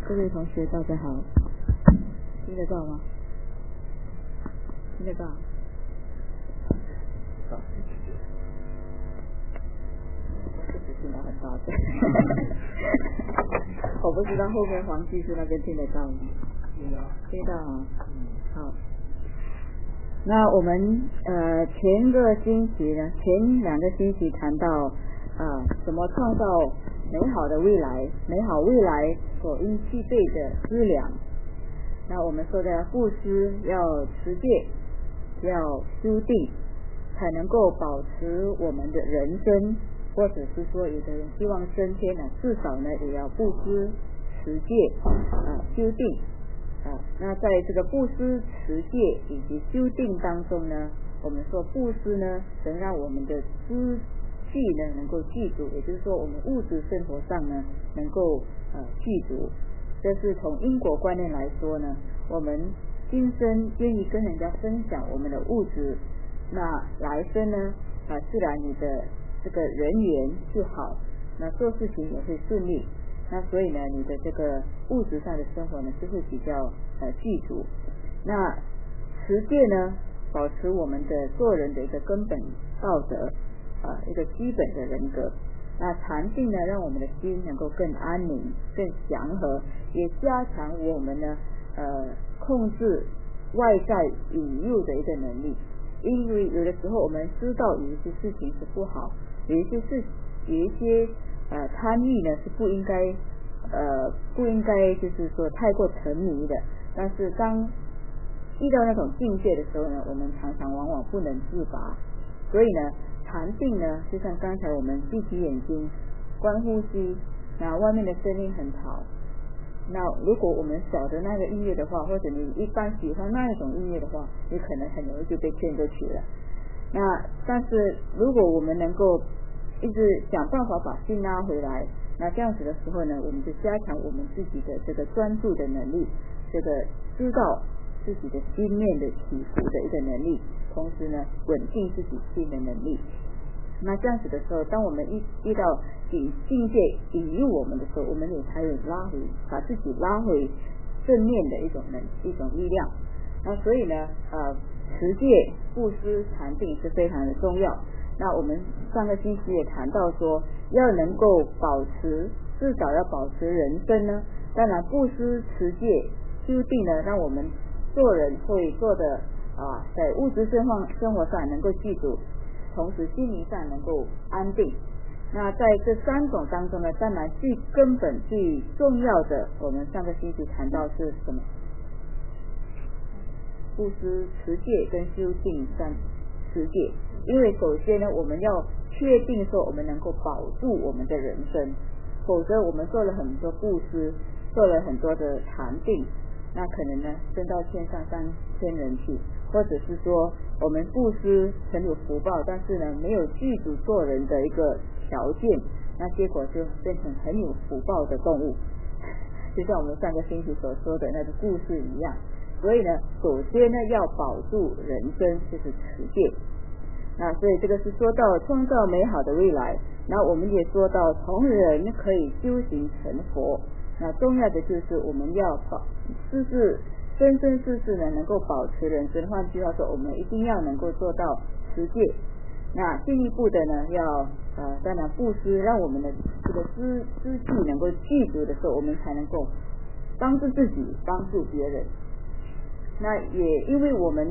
各位同学大家好，听得到吗？听得到？听到很大声我不知道后面黄技师那边听得到吗？听到啊。好，那我们前2个星期谈到怎么创造美好的未来，美好未来所应具备的资粮。那我们说的布施要持戒，要修定，才能够保持我们的人生，或者是说有的人希望升天呢，至少呢也要布施持戒修定那在这个布施持戒以及修定当中呢，我们说布施呢能让我们的资具呢能够具足，也就是说我们物质生活上呢能够具足。这是从因果观念来说呢，我们今生愿意跟人家分享我们的物质，那来生呢自然你的这个人缘就好，那做事情也会顺利，那所以呢你的这个物质上的生活呢就会比较具足。那持戒呢保持我们的做人的一个根本道德一个基本的人格。那禅定呢让我们的心能够更安宁更祥和，也加强我们呢控制外在引诱的一个能力。因为有的时候我们知道有一些事情是不好，有一些贪欲呢是不应该就是说太过沉迷的，但是当遇到那种境界的时候呢，我们常常往往不能自拔。所以呢禅定呢就像刚才我们闭起眼睛观呼吸，那外面的声音很吵，那如果我们晓得那个音乐的话，或者你一般喜欢那一种音乐的话，你可能很容易就被骗过去了。那但是如果我们能够一直想办法把心拉回来，那这样子的时候呢，我们就加强我们自己的这个专注的能力，这个知道自己的心念的起伏的一个能力，同时呢稳定自己心的能力。那这样子的时候，当我们遇到境界引诱我们的时候，我们也才有把自己拉回正面的一种力量。那所以呢持戒布施禅定是非常的重要。那我们上个星期也谈到说，要能够至少要保持人生呢，当然布施持戒修定呢，让我们做人会做的在物质生活上能够具足，同时心灵上能够安定。那在这3种当中呢，当然最根本最重要的，我们上个星期谈到是什么？布施持戒跟修定持戒。因为首先呢我们要确定说我们能够保住我们的人生，否则我们做了很多布施，做了很多的禅定，那可能呢升到天上当天人去，或者是说我们布施很有福报，但是呢没有具足做人的一个条件，那结果就变成很有福报的动物，就像我们上个星期所说的那个故事一样。所以呢首先呢要保住人生，就是持戒。那所以这个是说到创造美好的未来。那我们也说到从人可以修行成佛，那重要的就是我们要生生世世呢能够保持人生。换句话说，我们一定要能够做到持戒。那进一步的呢要当然布施，让我们的这个资具能够具足的时候，我们才能够帮助自己帮助别人。那也因为我们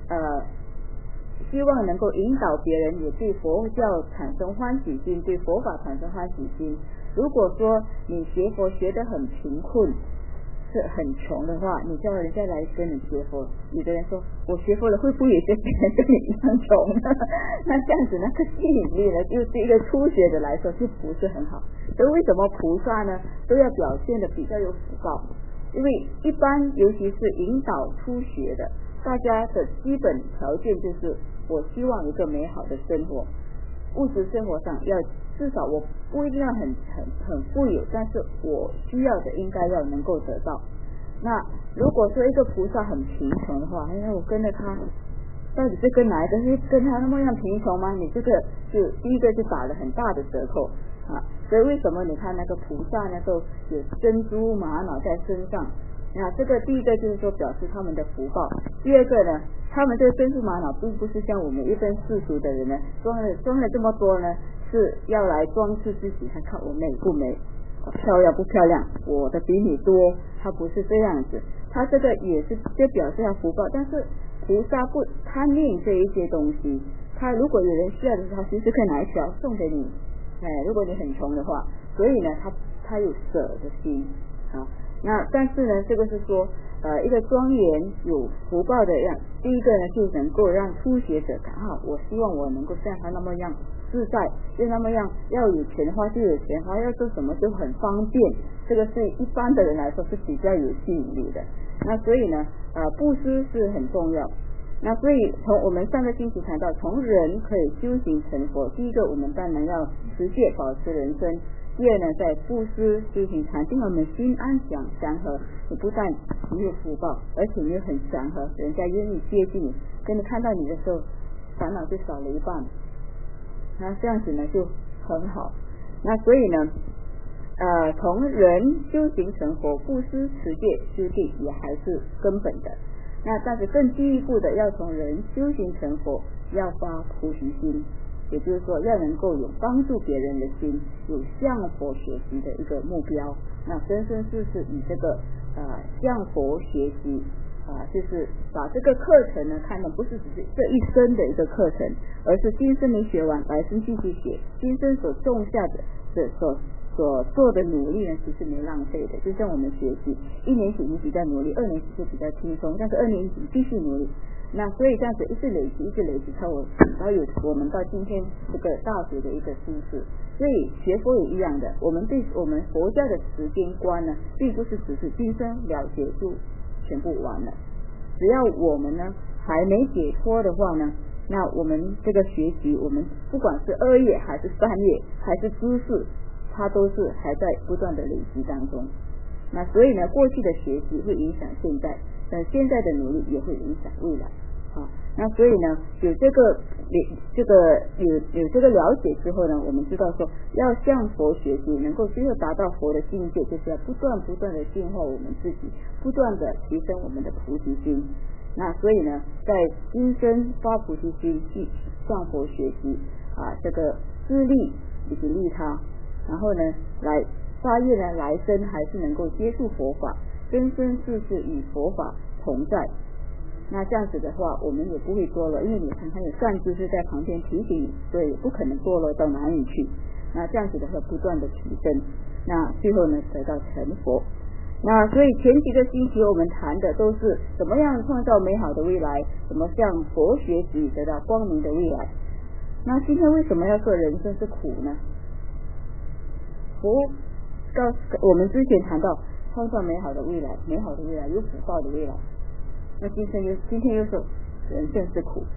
希望能够引导别人，也对佛教产生欢喜心，对佛法产生欢喜心。如果说你学佛学得很贫困，是很穷的话，你叫人家来跟你学佛，有的人说我学佛了会不会有些别人跟你一样穷呢？那这样子那个吸引力呢，就对一个初学者来说就不是很好。所以为什么菩萨呢都要表现得比较有福报？因为一般尤其是引导初学的，大家的基本条件就是我希望有一个美好的生活，物质生活上要至少我不一定要很富有，但是我需要的应该要能够得到。那如果说一个菩萨很贫穷的话，我跟着他到底是跟哪一个？是跟他那么样贫穷吗？你这个就第一个就打了很大的折扣所以为什么你看那个菩萨呢都有珍珠玛瑙在身上？那这个第一个就是说表示他们的福报，第二个呢，他们这个珍珠玛瑙并不是像我们一般世俗的人呢装了这么多呢，是要来装饰自己，看我美不美，漂亮不漂亮，我的比你多，他不是这样子，他这个也是就表示他福报，但是菩萨不贪恋这一些东西，他如果有人需要的时候，他其实可以拿一条送给你，如果你很穷的话，所以呢他有舍的心啊。那但是呢，这个是说一个庄严有福报的样，第一个呢就能够让初学者感我希望我能够像他那么样自在，就那么样，要有钱花就有钱花，要做什么就很方便，这个是一般的人来说是比较有吸引力的。那所以呢布施是很重要。那所以从我们上个星期谈到，从人可以修行成佛，第一个我们当然要持戒保持人生，第二呢，在布施修行禅定，我们心安祥和，你不但你有福报，而且你又很祥和，人家愿意接近你，跟你看到你的时候烦恼就少了一半，那这样子呢就很好。那所以呢从人修行成佛，布施持戒修定也还是根本的。那但是更进一步的，要从人修行成佛，要发菩提心，也就是说要能够有帮助别人的心，有向佛学习的一个目标。那生生世世以这个向佛学习就是把这个课程呢看的不是只是这一生的一个课程，而是今生没学完，来生继续学，今生所种下的所做的努力呢，其实没浪费的。就像我们学习，1年级你比较努力，2年级就比较轻松，但是2年级继续努力，那所以这样子一直累积，才有我们到今天这个大学的一个舒适。所以学佛也一样的，我们对我们佛教的时间观呢，并不是只是今生了解就全部完了，只要我们呢还没解脱的话呢，那我们这个学习，我们不管是2业还是3业还是知识，它都是还在不断的累积当中。那所以呢，过去的学习会影响现在，但现在的努力也会影响未来那所以呢，有这个了解之后呢，我们知道说要向佛学习，能够最后达到佛的境界，就是要不断的净化我们自己，不断的提升我们的菩提心。那所以呢，在今生发菩提心去向佛学习这个自利以及利他，然后呢来发愿呢，来生还是能够接触佛法，生生世世与佛法同在。那这样子的话，我们也不会堕落，因为你常常有善知识在旁边提醒你，所以不可能堕落到哪里去。那这样子的话，不断的提升，那最后呢得到成佛。那所以前几个星期我们谈的都是怎么样创造美好的未来，怎么向佛学习得到光明的未来。那今天为什么要说人生是苦呢？佛告诉我们之前谈到创造美好的未来，有福报的未来。那今天又说人生是苦，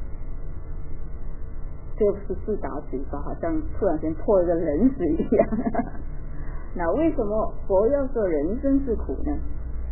这不是自打嘴巴，好像突然间泼一个冷水一样那为什么佛要说人生是苦呢？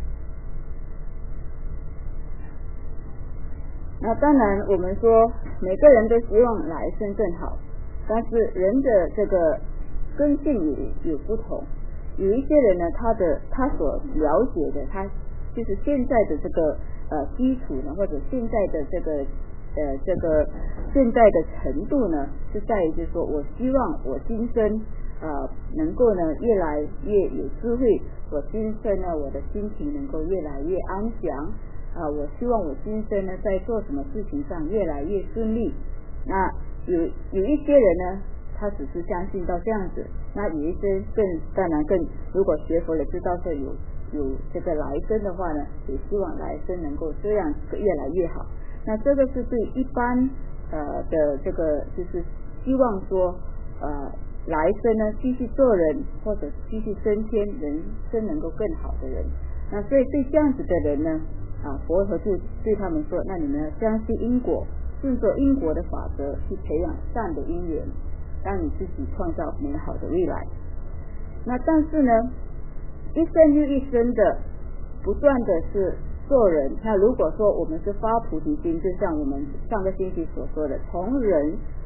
那当然我们说每个人都希望来生更好，但是人的这个根性也有不同。有一些人呢，他所了解的，他就是现在的这个基础呢，或者现在的这个现在的程度呢，是在于就是说我希望我今生能够呢越来越有智慧，我今生呢我的心情能够越来越安详我希望我今生呢在做什么事情上越来越顺利。那有一些人呢，他只是相信到这样子，那有一些当然更如果学佛了知道说有这个来生的话呢，也希望来生能够这样越来越好。那这个是对一般的这个就是希望说来生呢继续做人，或者继续升天，人生能够更好的人。那所以对这样子的人呢佛陀就对他们说，那你们要相信因果，顺着因果的法则去培养善的因缘，让你自己创造美好的未来。那但是呢，一生又一生的不断的是做人。那如果说我们是发菩提心，就像我们上个星期所说的，从人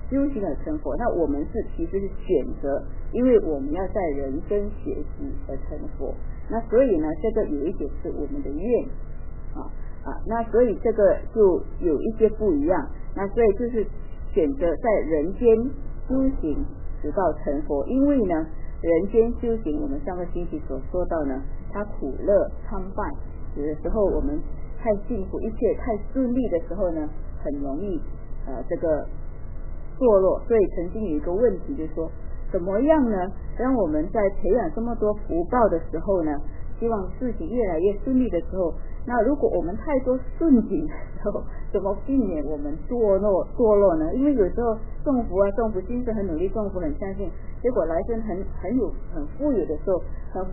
修行而成佛。那我们其实是选择，因为我们要在人生学习而成佛。那所以呢，这个有一点是我们的愿那所以这个就有一些不一样。那所以就是选择在人间修行直到成佛。因为呢，人间修行我们上个星期所说到呢，它苦乐参半，有的时候我们太幸福，一切太顺利的时候呢，很容易这个堕落。所以曾经有一个问题就是说，怎么样呢让我们在培养这么多福报的时候呢，希望事情越来越顺利的时候，那如果我们太多顺境的时候，怎么避免我们堕落呢？因为有时候种福今生很努力种福很相信，结果来生很富有的时候，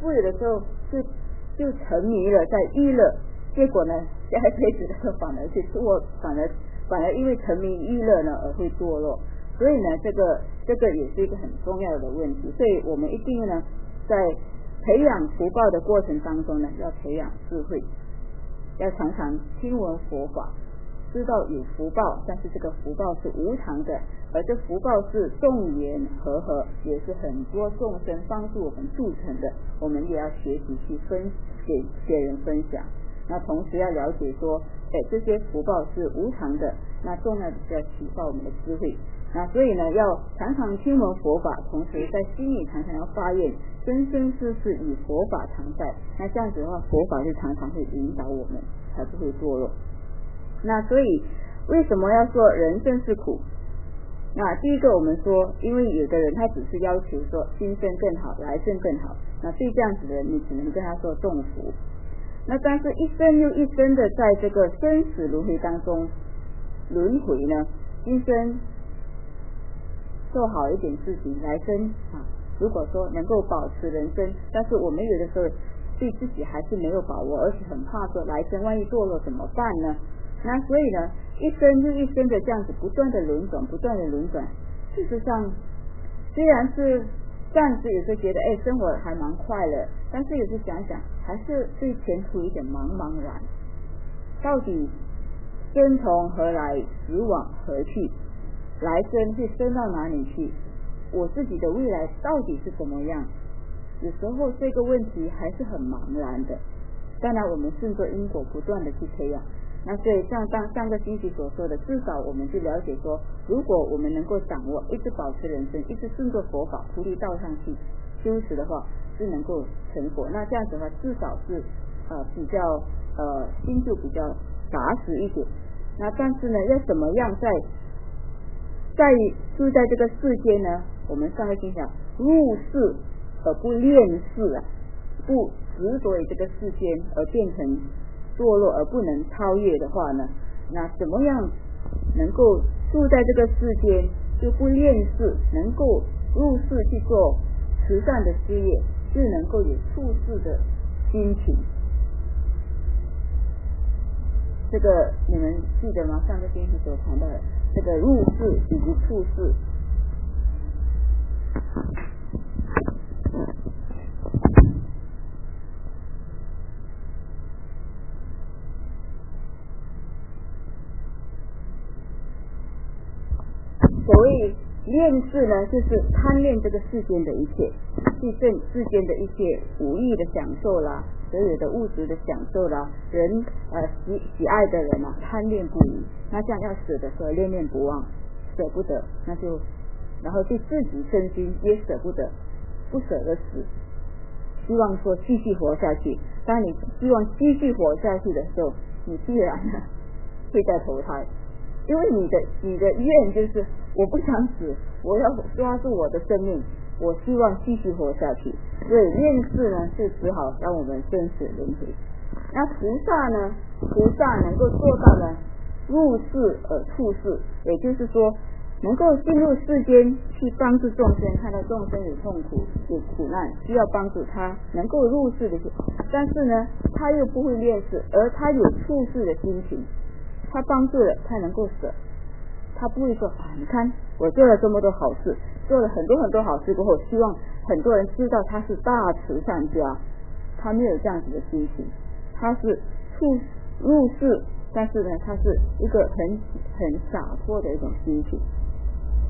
就沉迷了在娱乐，结果呢下一辈子的时候反而因为沉迷娱乐呢而会堕落。所以呢这个也是一个很重要的问题。所以我们一定呢在培养福报的过程当中呢，要培养智慧，要常常听闻佛法，知道有福报，但是这个福报是无常的，而这福报是众缘和合，也是很多众生帮助我们促成的，我们也要学习去给人分享。那同时要了解说这些福报是无常的，那重要的是要启发我们的智慧。那所以呢，要常常听闻佛法，同时在心里常常要发愿，生生世世与佛法常在。那这样子的话，佛法就常常会引导我们，才不会堕落。那所以为什么要说人生是苦？那第一个我们说，因为有的人他只是要求说今生更好，来生更好，那对这样子的人，你只能跟他说种福。那但是一生又一生的在这个生死轮回当中轮回呢，今生做好一点事情，来生如果说能够保持人生，但是我们有的时候对自己还是没有把握，而且很怕说来生万一堕落怎么办呢？那所以呢，一生又一生的这样子不断的轮转，事实上虽然是暂时有时候觉得生活还蛮快乐，但是有时想想还是对前途有点茫然。到底生从何来，死往何去？来生会生到哪里去？我自己的未来到底是怎么样？有时候这个问题还是很茫然的。当然我们顺着因果不断的去培养。那所以像上个星期所说的，至少我们就了解说，如果我们能够掌握一直保持人生，一直顺着佛法菩提道上去修持的话，是能够成佛。那这样子的话至少是比较心就比较扎实一点。那但是呢，要怎么样在住在这个世间呢？我们上个星期讲入世而不恋世不执着于这个世间而变成堕落而不能超越的话呢，那怎么样能够住在这个世间就不恋世，能够入世去做慈善的事业，就能够有处世的心情。这个你们记得吗？上个星期所谈到的这个入世以及处世。所谓恋世呢，就是贪恋这个世间的一切，去挣世间的一些无意的享受啦，所有的物质的享受啦，人喜爱的人贪恋不已。那这样要舍的时候恋恋不忘，舍不得，那就然后对自己身心也舍不得，不舍得死，希望说继续活下去。当你希望继续活下去的时候，你必然会再投胎。因为你的愿就是我不想死，我要抓住我的生命，我希望继续活下去。所以愿世呢，就只好让我们生死轮回。那菩萨能够做到呢，入世而处世，也就是说能够进入世间去帮助众生，看到众生有痛苦有苦难需要帮助他，能够入世的，但是呢他又不会恋世，而他有处世的心情，他帮助了，他能够舍，他不会说你看我做了这么多好事，做了很多好事过后，希望很多人知道他是大慈善家，他没有这样子的心情，他是入世，但是呢他是一个很洒脱的一种心情。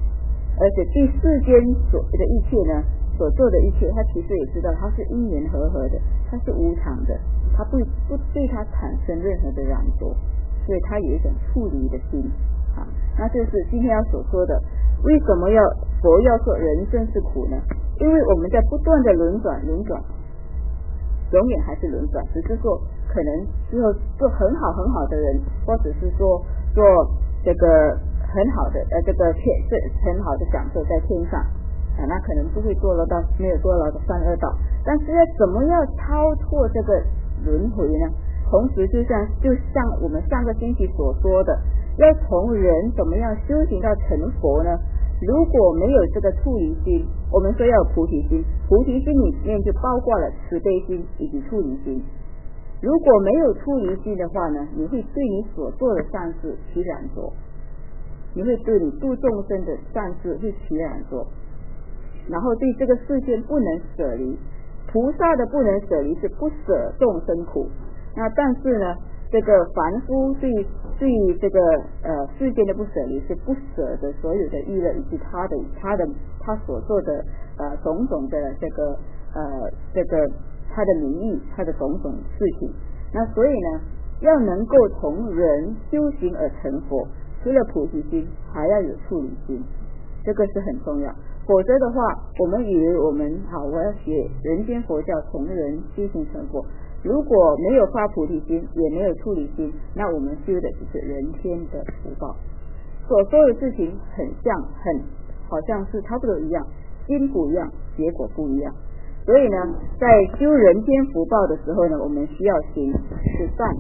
而且对世间所的一切呢，所做的一切，他其实也知道它是因缘和合的，它是无常的，他不对它产生任何的染着，所以他有一种处离的心啊。那就是今天要所说的，为什么佛要说人生是苦呢？因为我们在不断的轮转，永远还是轮转，只是说可能之后做很好的人，或者是说做这个很好的这个很好的享受在天上啊，那可能不会没有堕落到三恶道。但是要怎么样超脱这个轮回呢？同时就像我们上个星期所说的，要从人怎么样修行到成佛呢？如果没有这个处离心，我们说要有菩提心，菩提心里面就包括了慈悲心以及处离心。如果没有处离心的话呢，你会对你所做的善事起染着，你会对你度众生的善事会起染着，然后对这个世间不能舍离。菩萨的不能舍离是不舍众生苦，那但是呢，这个凡夫对这个世间的不舍离是不舍的所有的娱乐以及他所做的种种的这个他的名誉，他的种种事情。那所以呢，要能够从人修行而成佛，除了菩提心，还要有处理心，这个是很重要。否则的话，我们以为我要学人间佛教，从人修行成佛，如果没有发菩提心，也没有处理心，那我们修的只是人天的福报，所说的事情好像是差不多一样，因不一样，结果不一样。所以呢，在修人天福报的时候呢，我们需要行是善。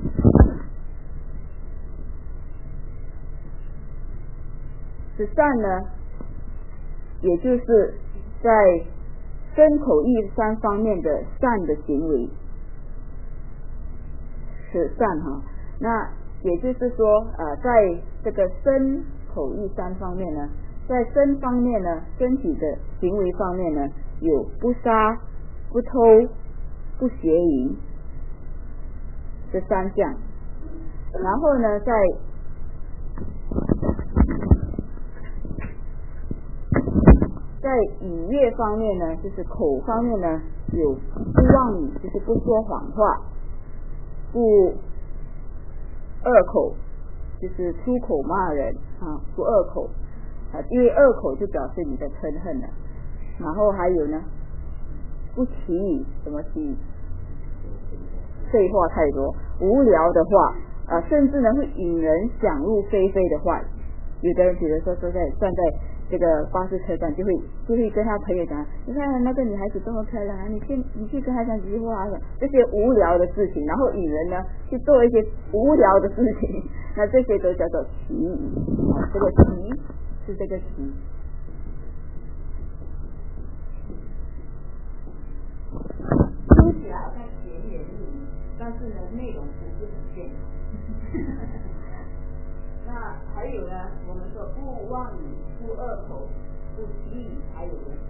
是善呢，也就是在身口意三方面的善的行为是善哈。那也就是说在这个身口意三方面呢，在身方面呢，身体的行为方面呢，有不杀、不偷、不邪淫这三项。然后呢，在语业方面呢，就是口方面呢，有不妄语，就是不说谎话，不恶口，就是出口骂人不恶口因为恶口就表示你的嗔恨了。然后还有呢，不绮语，什么绮语？废话太多，无聊的话甚至呢会引人想入非非的话。有的人比如说站在这个巴士车站，就会跟他朋友讲，你看那个女孩子这么漂亮你去跟她讲几句话，这些无聊的事情，然后引人呢去做一些无聊的事情，那这些都叫做绮语这个绮是这个绮。听起来好像甜言蜜语，但是呢内容不是很健康。那还有呢，我们说不妄语、不恶口、不绮语，还有一个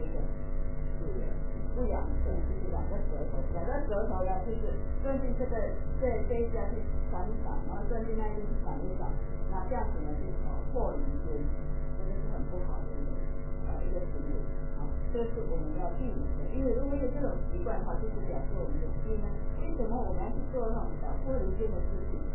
不养舌，就是两个舌头呢，就是钻进这一家去闪一闪，然后钻进那一边去闪一闪，那这样子呢就破离间，这个是很不好的一个行为这是我们要避免的。因为如果有这种习惯的话，就是表示我们的心呢，为什么我们要去做那种破离间的事情？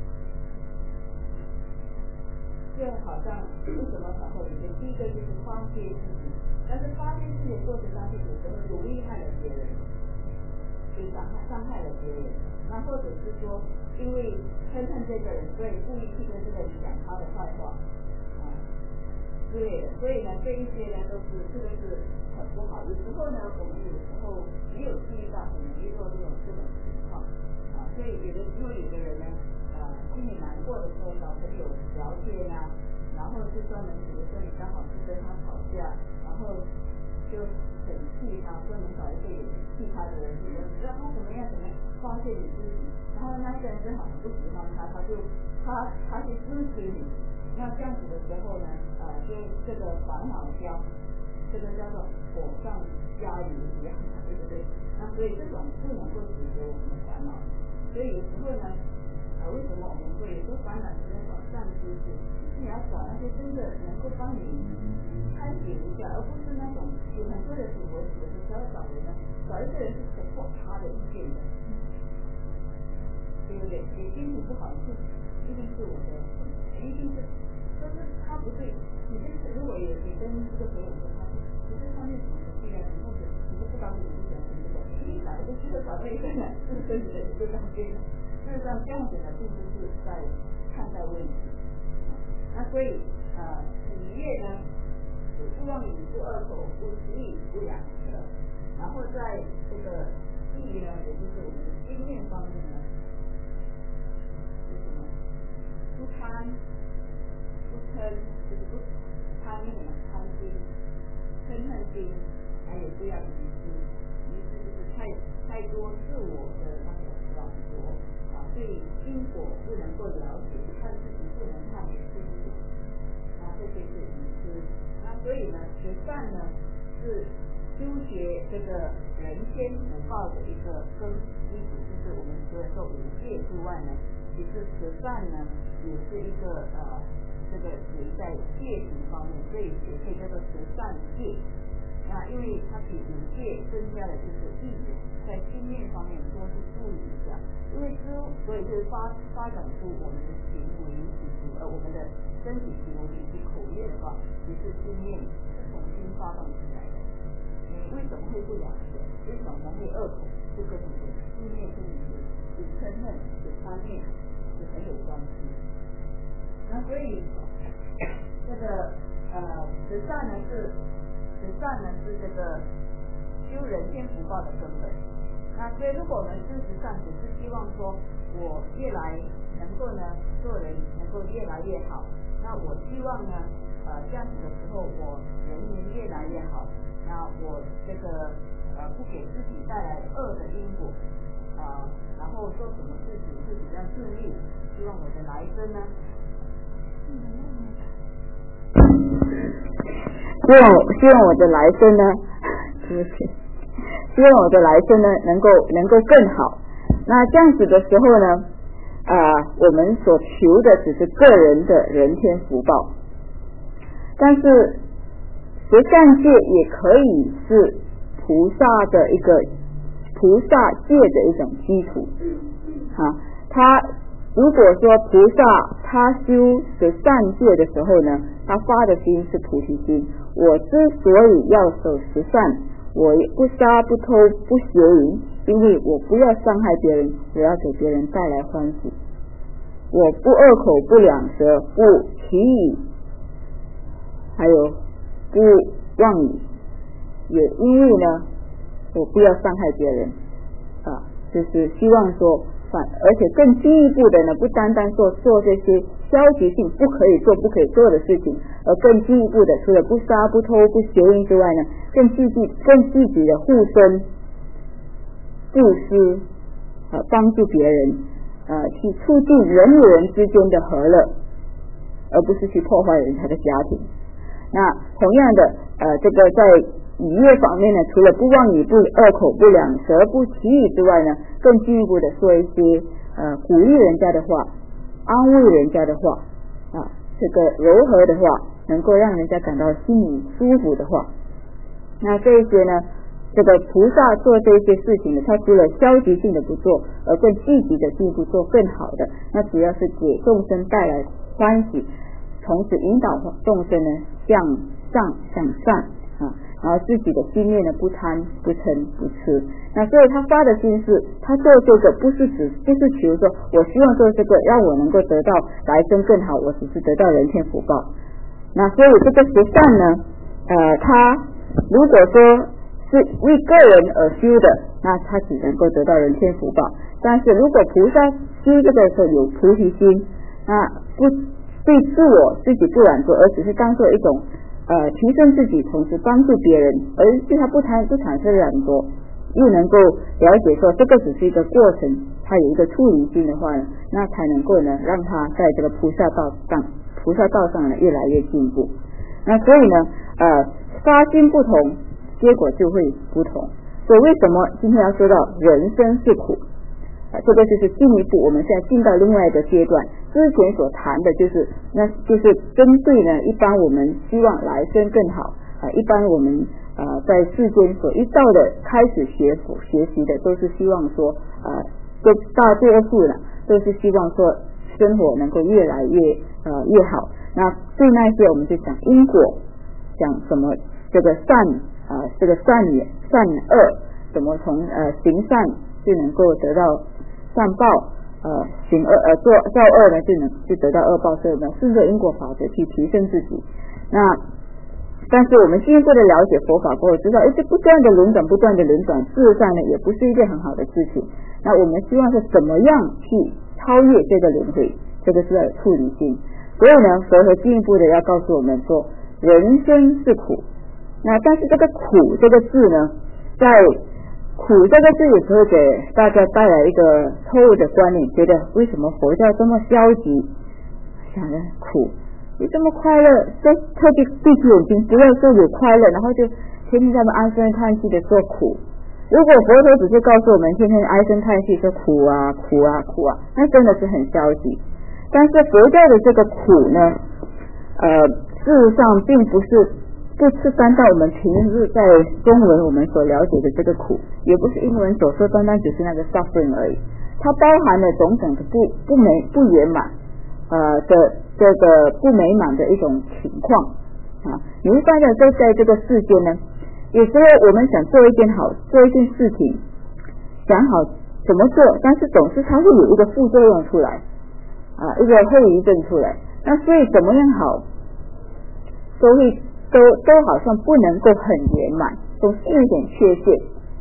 就好像为什么跑破离间？第一个就是发泄自己，但是发泄自己的过程当中，有时候有厉害了别人，就伤害了别人。那或者是说，因为嗔恨这个人，所以故意去跟这个人讲他的坏话之类的。所以呢，这一些呢这个是很不好。有时候呢，我们有时候没有注意到，可能遇到这种情况所以有的时候有的人呢。心里难过的时候，找朋友聊天然后就专门比如说你刚好是跟他吵架，然后就很气他，专门找一个有气他的人，你知道他怎么样发泄你自己，然后那个人正好很不喜欢他去支持你，那这样子的时候呢，就这个烦恼标，这个叫做火上加油一样，对不对？那所以这种不能够解决我们的烦恼，所以有时候呢。为什么我们会有时候烦恼是那种暂时知识，你要找那些真的能够帮你开解一下，而不是那种有很多的组合有的时候找人呢，找一个人是support他的意见的，对不对？也心情不好是一定是我的，一定是，但是他不对，你就是如果也跟这个朋友说他不是他那什么的，对啊，或者你就不高兴，你就讲这个，你找一个机会找到一个人，是不是你的就高兴了？事实上，这样子呢，并不是在看待问题。那所以礼乐呢，不妄语，不恶口，不食意，不两舌。然后在这个意呢，也就是我们的心念方面呢，是什么？不贪，不嗔，就是不贪什么贪心、嗔恨心，还有不要迷失。迷失就是太多自我的那种软弱。对因果不能够了解，看事情不能看得清楚，这些是迷失。那所以呢，十善呢是修学这个人天福报的一个根基础，就是我们除了说五戒之外呢，其实十善呢也是一个这个属于在戒行方面，所以也可以叫做十善戒。那因为它比五戒增加的就是意愿，在心念方面多去注意一下。因为所以就是发展出我们的行为以及我们的身体行为以及口业的话，也是心念是重新发动起来的。为什么会不了解？为什么会恶口？就跟你的心念跟你的嗔恨、有贪念是很有关系。那所以这个十善呢是这个修人天福报的根本。那所以如果我们事实上只是希望说我越来能够呢做人能够越来越好，那我希望呢这样子的时候我人缘越来越好，那我这个不给自己带来恶的因果然后做什么事情是比较顺利，希望我的来生呢希望我的来生呢对不起，希望我的来生呢能够更好。那这样子的时候呢我们所求的只是个人的人天福报，但是十善戒也可以是菩萨的一个菩萨戒的一种基础他如果说菩萨他修十善戒的时候呢，他发的心是菩提心，我之所以要守十善，我不杀不偷不邪淫，因为我不要伤害别人，我要给别人带来欢喜。我不恶口不两舌不绮语，还有不妄语，也因为呢我不要伤害别人就是希望说而且更进一步的呢，不单单做这些消极性不可以做的事情，而更进一步的除了不杀不偷不邪淫之外呢，更积极的护身布施帮助别人去促进人与人之间的和乐，而不是去破坏人家的家庭。那同样的这个在语业方面呢，除了不妄语不恶口不两舌不绮语之外呢，更进一步的说一些鼓励人家的话，安慰人家的话这个柔和的话，能够让人家感到心里舒服的话。那这一些呢，这个菩萨做这些事情呢，他除了消极性的不做，而更积极的进一步做更好的，那主要是给众生带来欢喜，从此引导众生呢向上向善然后自己的心念呢不贪不嗔不痴。那所以他发的心是他做这个不是求说我希望做这个让我能够得到来生更好，我只是得到人天福报。那所以这个十善呢他如果说是为个人而修的，那他只能够得到人天福报。但是如果菩萨修这个时候有菩提心，那不对自己不软弱，而只是当做一种提升自己，同时帮助别人，而对他不产生软弱，又能够了解说这个只是一个过程，他有一个处理心的话呢，那才能够呢让他在这个菩萨道上呢越来越进步。那所以呢发心不同，结果就会不同。所以为什么今天要说到人生是苦？ 这个就是进一步，我们现在进到另外一个阶段。之前所谈的就是针对呢，一般我们希望来生更好一般我们在世间所遇到的，开始学习的，都是希望说就大多数呢，都是希望说生活能够越来越好。那对那些我们就讲因果，讲什么这个这个善恶，怎么从行善就能够得到善报，行恶造恶呢就得到恶报，所以呢顺着因果法则去提升自己。那但是我们进一步的了解佛法过后，知道这不断的轮转，事实上呢也不是一件很好的事情。那我们希望是怎么样去超越这个轮回，这个是要有处理心。所以呢，佛陀进一步的要告诉我们说，人生是苦。那但是这个苦这个字呢，在苦这个字有时候给大家带来一个错误的观念，觉得为什么佛教这么消极，想着苦你这么快乐，就特别闭起眼睛，不要说有快乐，然后就天天在那唉声叹气的说苦。如果佛陀只是告诉我们天天唉声叹气说苦啊，那真的是很消极。但是佛教的这个苦呢，事实上并不是单单我们平日在中文我们所了解的这个苦，也不是英文所说单单只是那个 suffering 而已，它包含了种种的不圆满的这个不美满的一种情况你会发现在这个世间呢，有时候我们想做一件事情，想好怎么做，但是总是它会有一个副作用出来一个后遗症出来，那所以怎么样好都好像不能够很圆满，总是有点缺陷。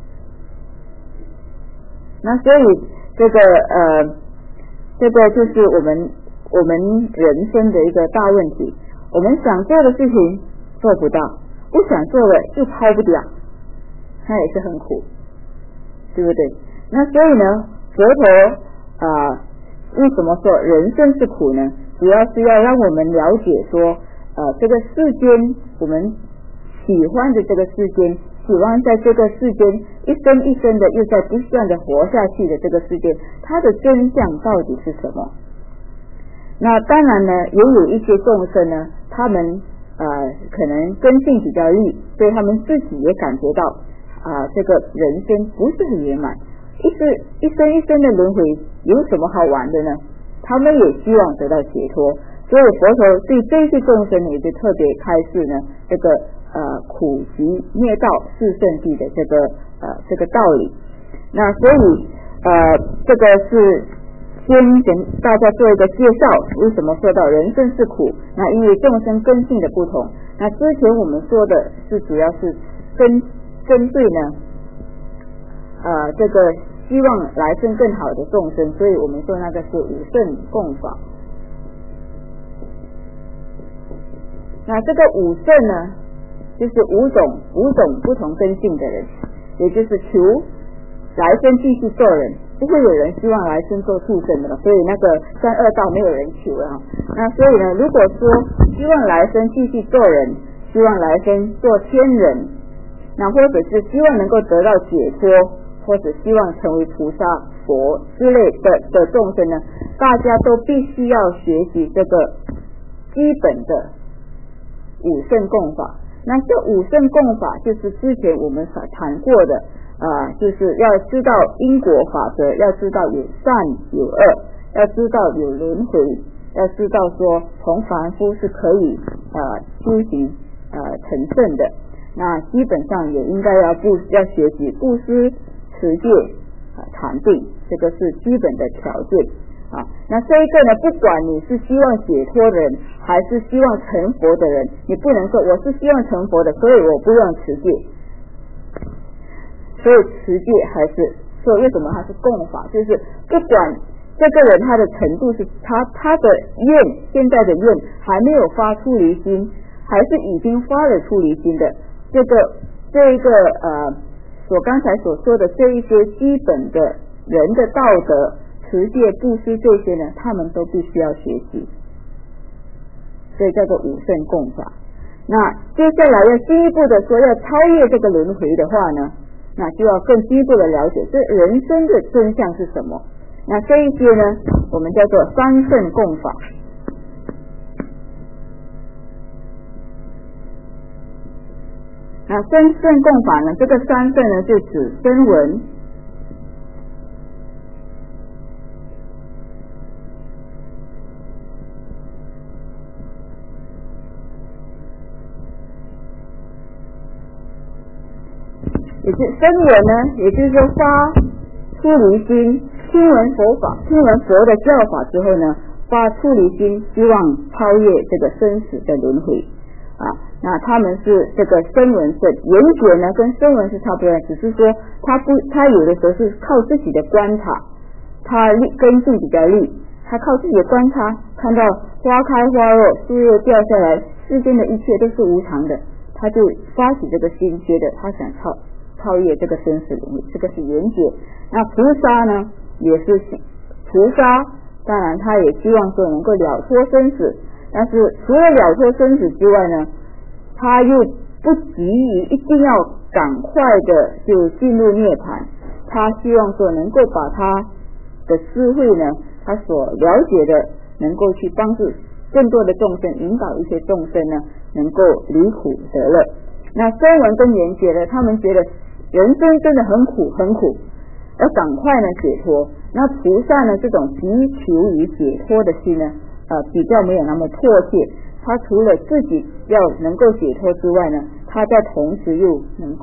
那所以这个就是我们人生的一个大问题，我们想做的事情做不到，不想做的就抛不掉，那也是很苦，对不对？那所以呢，佛陀为什么说人生是苦呢？主要是要让我们了解说这个世间我们喜欢的这个世间，喜欢在这个世间一生一生的又在不断的活下去的这个世间，它的真相到底是什么？那当然呢，也有一些众生呢，他们可能根性比较利，所以他们自己也感觉到这个人生不是很圆满，一生一生的轮回有什么好玩的呢？他们也希望得到解脱，所以佛陀对这些众生也就特别开示呢这个苦集灭道四圣谛的这个道理。那所以这个是先跟大家做一个介绍，为什么说到人生是苦？那因为众生根性的不同。那之前我们说的是主要是针对呢这个希望来生更好的众生，所以我们说那个是五圣共法。那这个五圣呢，就是五种不同根性的人，也就是求来生继续做人，不会有人希望来生做畜生的了，所以那个三恶道没有人求那所以呢，如果说希望来生继续做人，希望来生做天人，那或者是希望能够得到解脱，或者希望成为菩萨佛之类的众生呢，大家都必须要学习这个基本的五圣共法。那这五圣共法就是之前我们所谈过的就是要知道因果法则，要知道有善有恶，要知道有轮回，要知道说从凡夫是可以修行成圣的。那基本上也应该要学习布施、持戒、禅定，这个是基本的条件那这一个呢，不管你是希望解脱的人还是希望成佛的人，你不能说我是希望成佛的，所以我不用持戒。所以持戒还是说为什么它是共法，就是不管这个人他的程度是他的愿，现在的愿还没有发出离心，还是已经发了出离心的，这一个所刚才所说的这一些基本的人的道德、持戒、布施这些呢，他们都必须要学习，所以叫做五圣共法。那接下来要进一步的说要超越这个轮回的话呢，那就要更进一步的了解这人生的真相是什么。 那这一些呢，我们叫做三圣共法。那三圣共法呢，这个三圣呢就指声闻、也就是声闻呢，也就是说发出离心，听闻佛法，听闻佛的教法之后呢，发出离心，希望超越这个生死的轮回啊。那他们是这个声闻圣，缘觉呢跟声闻是差不多的，只是说他有的时候是靠自己的观察，他根性比较利，他靠自己的观察，看到花开花落，树叶掉下来，世间的一切都是无常的，他就发起这个心，觉得他想超越这个生死轮回，这个是缘觉。那菩萨呢，也是菩萨，当然他也希望说能够了脱生死，但是除了了脱生死之外呢，他又不急于一定要赶快的就进入涅槃，他希望说能够把他的智慧呢，他所了解的能够去帮助更多的众生，引导一些众生呢能够离苦得乐。那声闻跟缘觉呢，他们觉得人生真的很苦很苦，要赶快呢解脱。那菩萨呢，这种急求于解脱的心呢，比较没有那么迫切。他除了自己要能够解脱之外呢，他在同时又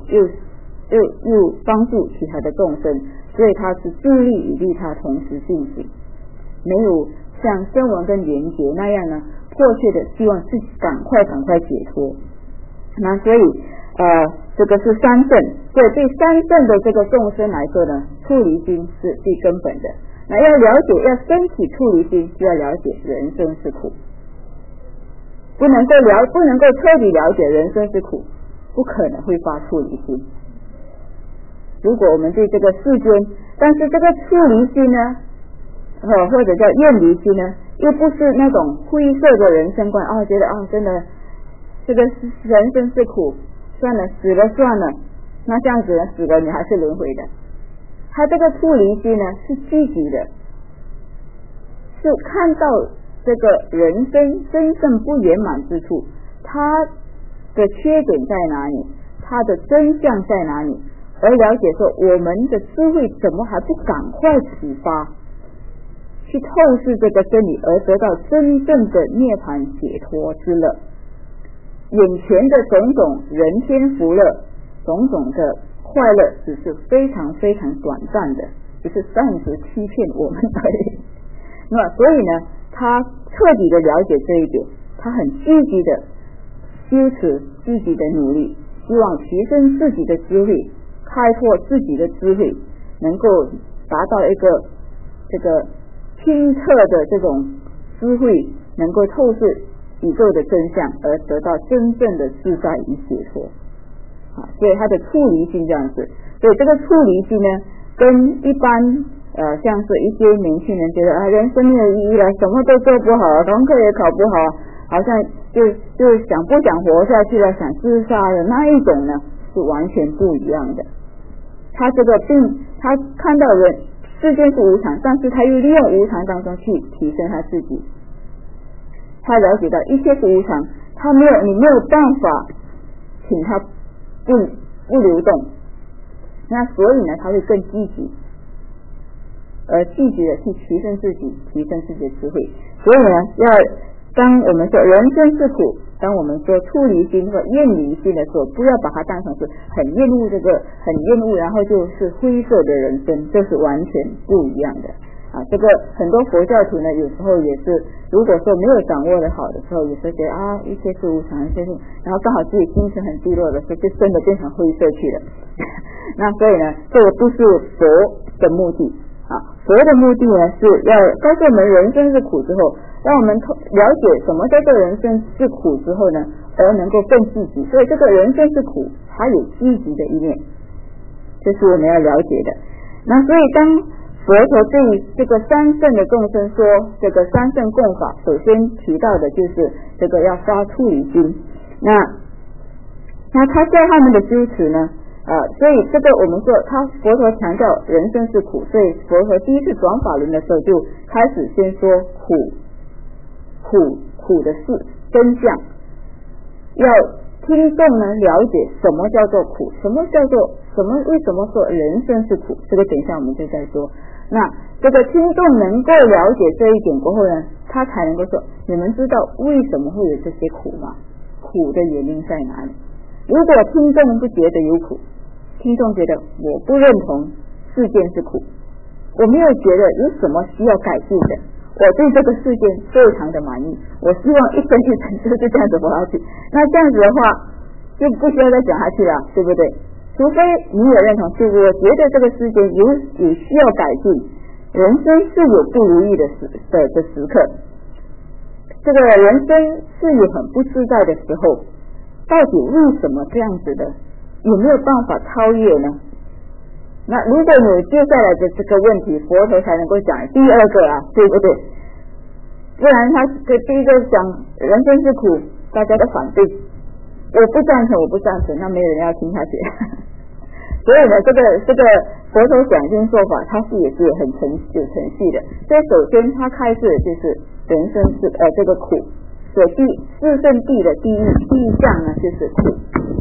帮助其他的众生，所以他是自利与利他同时进行，没有像声闻跟缘觉那样呢，迫切的希望自己赶快解脱。那所以这个是三圣，所以对三圣的这个众生来说呢，出离心是最根本的。那要了解，要升起出离心，就要了解人生是苦，不能够彻底了解人生是苦，不可能会发出离心。如果我们对这个世间，但是这个出离心呢，或者叫厌离心呢，又不是那种灰色的人生观觉得真的这个人生是苦，算了，死了算了，那这样子呢，死了你还是轮回的。他这个出离心呢是积极的，是看到这个人生真正不圆满之处，他的缺点在哪里，他的真相在哪里，而了解说我们的智慧怎么还不赶快启发，去透视这个真理，而得到真正的涅槃解脱之乐。眼前的种种人天福乐，种种的快乐只是非常非常短暂的，只是暂时欺骗我们而已。那么所以呢，他彻底的了解这一点，他很积极的修持，积极的努力，希望提升自己的智慧，开拓自己的智慧，能够达到一个这个清澈的这种智慧，能够透视宇宙的真相，而得到真正的自在与解脱。所以他的出离心这样子，所以这个出离心呢，跟一般像是一些年轻人觉得人生没有意义了，什么都做不好，功课也考不好，好像就想不想活下去了，想自杀的那一种呢，是完全不一样的。他这个他看到人世间是无常，但是他又利用无常当中去提升他自己。他了解到一切是无常，你没有办法请他不流动，那所以呢，他会更积极，积极的去提升自己，提升自己的智慧。所以呢，当我们说人生是苦，当我们说出离心或厌离心的时候，不要把它当成是很厌恶，然后就是灰色的人生，这是完全不一样的。这个很多佛教徒呢，有时候也是，如果说没有掌握的好的时候，有时候觉得一切是无常，一切是，然后刚好自己精神很低落的时候，就真的变成灰色去了。那所以呢，这个不是佛的目的佛的目的呢，是要告诉我们人生是苦之后，让我们了解什么叫做人生是苦之后呢，而能够更积极。所以这个人生是苦，还有积极的一面，这是我们要了解的。那所以当佛陀对这个三圣的众生说这个三圣共法，首先提到的就是这个要发出离心。那他教他们的修持呢， 所以这个我们说佛陀强调人生是苦，所以佛陀第一次转法轮的时候就开始先说苦的事真相，要听众呢了解什么叫做苦，为什么说人生是苦，这个等一下我们就再说。那这个听众能够了解这一点过后呢，他才能够说你们知道为什么会有这些苦吗？苦的原因在哪里？如果听众不觉得有苦，听众觉得我不认同世间是苦，我没有觉得有什么需要改进的，我对这个世界非常的满意，我希望一生一生就是这样子活下去，那这样子的话就不需要再讲下去了，对不对？除非你也认同，是我觉得这个世界有需要改进，人生是有不如意的时刻，这个人生是有很不自在的时候，到底为什么这样子的？有没有办法超越呢？那如果你接下来的这个问题，佛陀才能够讲第二个啊，对不对？不然他第一个讲人生是苦，大家都反对，我不赞成，那没有人要听下去。所以呢，这个佛陀讲经说法，它也是很有程序的。所以首先他开示的就是人生是这个苦，所以四圣谛的第一项呢就是苦。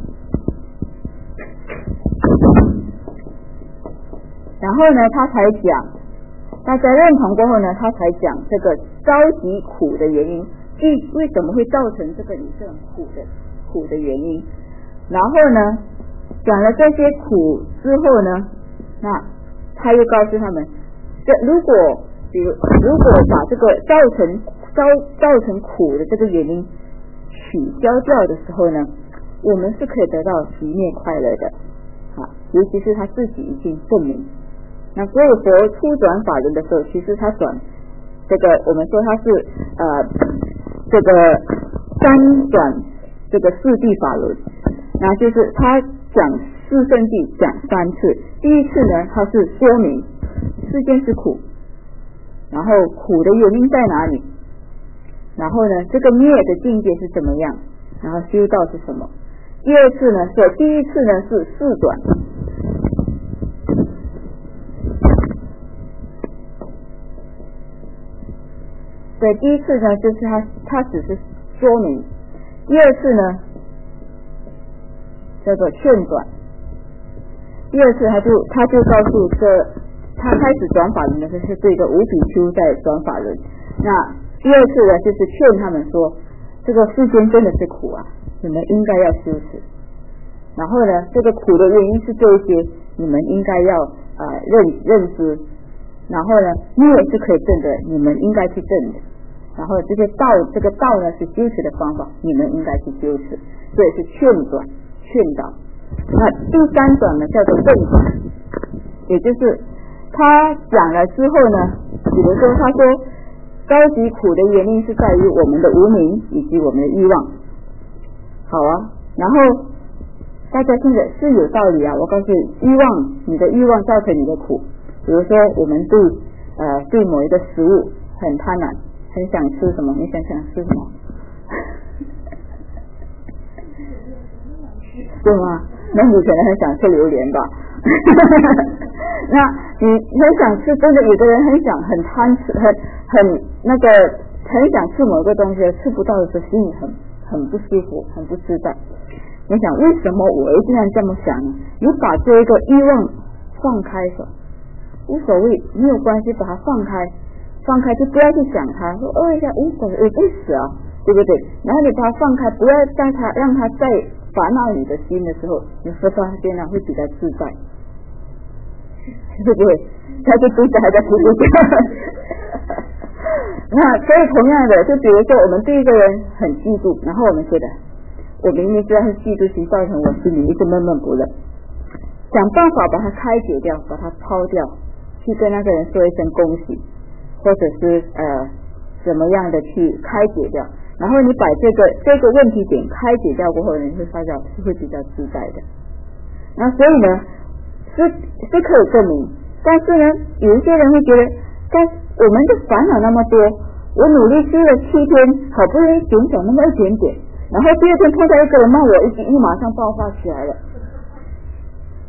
然后呢，他才讲，大家认同过后呢，他才讲这个着急苦的原因，为什么会造成这个你这种苦的原因。然后呢，讲了这些苦之后呢，那他又告诉他们，如果把这个造成苦的这个原因取消掉的时候呢，我们是可以得到极灭快乐的尤其是他自己已经证明。那所以佛初转法轮的时候，其实他转这个我们说他是这个三转这个四谛法轮，那就是他讲四圣谛讲3次。第一次呢，他是说明世间是苦，然后苦的原因在哪里，然后呢这个灭的境界是怎么样，然后修道是什么。第二次呢，第一次呢是四转，对，第一次呢就是他只是说明，第二次呢叫做劝转，第二次他就告诉他开始转法轮的是对着五比丘在转法轮。那第二次呢就是劝他们说，这个世间真的是苦啊，你们应该要修持。然后呢，这个苦的原因是这些，你们应该要认知。然后呢，灭是可以证的，你们应该去证的。然后这个道呢是修持的方法，你们应该去修持，所以是劝转劝导。那第三转呢叫做正转，也就是他讲了之后呢，比如说他说着急苦的原因是在于我们的无明以及我们的欲望。好啊，然后大家听着是有道理啊，我告诉你，你的欲望造成你的苦。比如说我们对某一个食物很贪婪，很想吃什么，你想吃什么？对吗？那你可能很想吃榴莲吧？那你很想吃，真的有的人很贪吃，很想吃某个东西，吃不到的时候心里很不舒服，很不自在。你想为什么我一定要这么想呢？你把这一个欲望放开手，无所谓，没有关系，把它放开就不要去想它，说一下无所谓，不死啊，对不对？然后你把它放开，不要让它在烦恼你的心的时候，你会发现呢会比较自在，对不对？他就自在还在不自在。那所以同样的，就比如说我们对一个人很嫉妒，然后我们觉得我明明知道是嫉妒心造成我心里一直闷闷不乐，想办法把它开解掉，把它抛掉，去跟那个人说一声恭喜，或者是怎么样的去开解掉。然后你把这个问题点开解掉过后，你会发现是会比较自在的。那所以呢是可以证明，但是呢有一些人会觉得，但我们的烦恼那么多，我努力修了7天，好不容易减少那么一点点，然后第二天碰到一个人骂我一马上爆发起来了，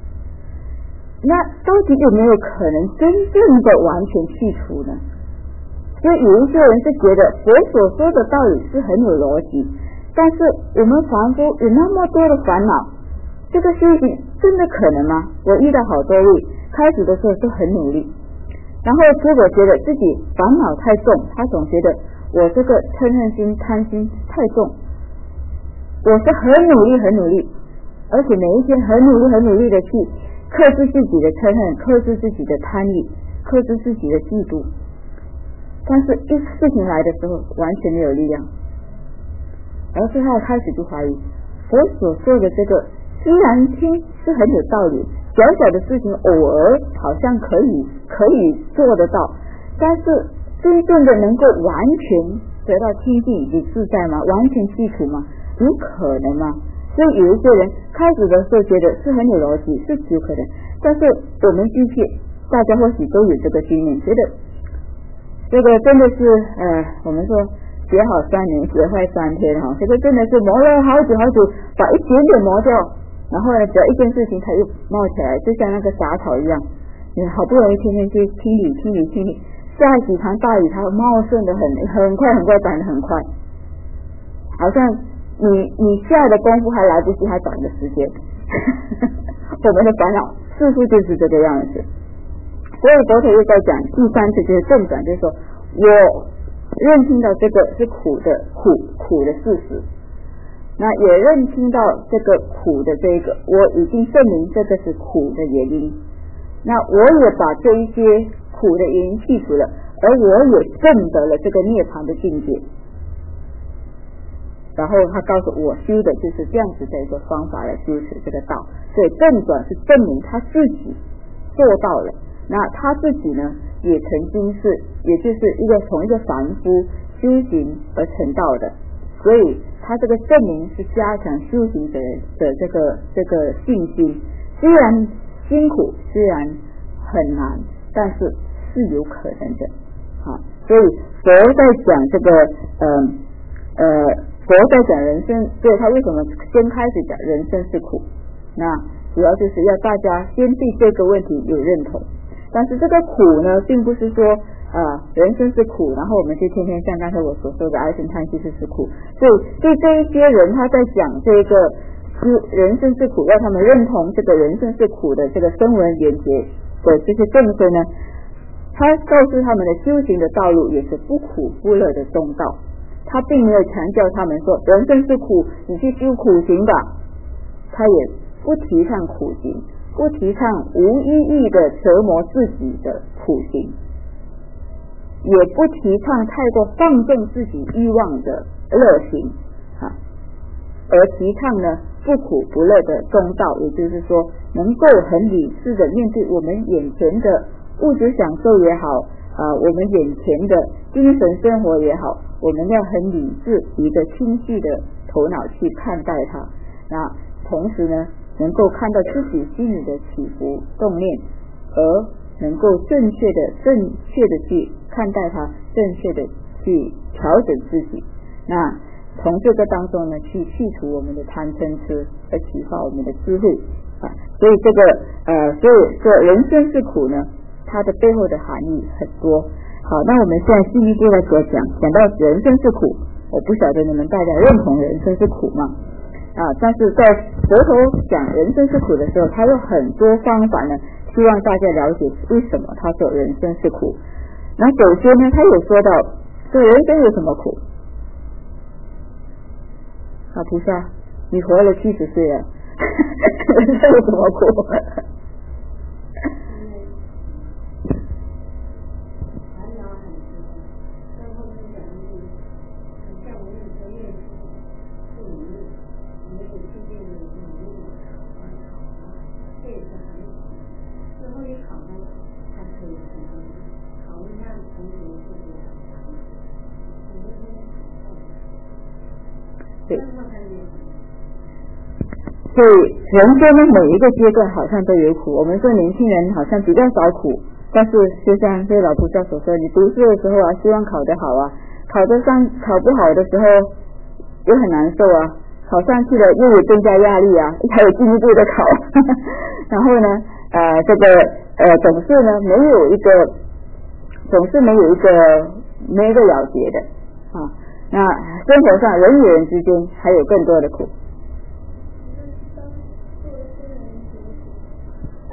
那到底有没有可能真正的完全去除呢？所以有一些人是觉得佛所说的道理是很有逻辑，但是我们凡夫有那么多的烦恼，这个修行真的可能吗？我遇到好多位开始的时候都很努力，然后结果觉得自己烦恼太重，他总觉得我这个嗔恨心贪心太重，我是很努力，而且每一天很努力的去克制自己的嗔恨，克制自己的贪欲，克制自己的嫉妒，但是一事情来的时候完全没有力量，而是他开始就怀疑佛所说的这个虽然听是很有道理，小小的事情偶尔好像可以做得到，但是真正的能够完全得到清净与自在吗？完全去除吗？有可能吗？所以有一些人开始的时候觉得是很有逻辑，是有可能，但是我们进去大家或许都有这个经验，觉得这个真的是我们说学好3年学坏3天这个真的是磨了好久，把一点点磨掉，然后呢只要一件事情它又冒起来，就像那个杂草一样，你好不容易天天去清理，下几场大雨它茂盛的很快长得很快，好像你下的功夫还来不及它长的时间我们的烦恼似乎就是这个样子。所以佛陀又在讲第3次就是正转，就是说我认清到这个是苦的事实，那也认清到这个苦的这个，我已经证明这个是苦的原因，那我也把这一些苦的原因去除了，而我也证得了这个涅槃的境界。然后他告诉我修的就是这样子的一个方法来修持这个道，所以正转是证明他自己做到了，那他自己呢也曾经是，也就是从一个凡夫修行而成道的，所以他这个证明是加强修行者的这个信心，虽然辛苦，虽然很难，但是是有可能的所以佛在讲这个佛在讲人生，所以他为什么先开始讲人生是苦，那主要就是要大家先对这个问题有认同。但是这个苦呢并不是说人生是苦，然后我们就天天像刚才我所说的唉声叹气是苦，所以对这一些人他在讲这个人生是苦，要他们认同这个人生是苦的这个声闻缘觉的这些众生呢，他告诉他们的修行的道路也是不苦不乐的中道，他并没有强调他们说人生是苦，你去修苦行吧，他也不提倡苦行，不提倡无意义的折磨自己的苦行，也不提倡太过放纵自己欲望的乐行而提倡呢不苦不乐的中道，也就是说能够很理智的面对我们眼前的物质享受也好我们眼前的精神生活也好，我们要很理智一个清晰的头脑去看待它，那同时呢能够看到自己心里的起伏动念，而能够正确的去看待它，正确的去调整自己，那从这个当中呢去除我们的贪嗔痴，而启发我们的智慧所以这个所以这人生是苦呢，它的背后的含义很多。好，那我们现在进一步来讲到人生是苦，我不晓得你们大家认同人生是苦吗但是在佛陀讲人生是苦的时候，他有很多方法呢，希望大家了解为什么他说人生是苦。那首先呢，他有说到这人生有什么苦菩萨你活了70岁了人生有什么苦所以人生的每一个阶段好像都有苦，我们说年轻人好像比较少苦，但是就像这老菩萨所说，你读书的时候希望考得好考不好的时候也很难受考上去了又有增加压力还有进一步的考然后呢总是呢没有一个了结的啊。那生活上人与人之间还有更多的苦啊，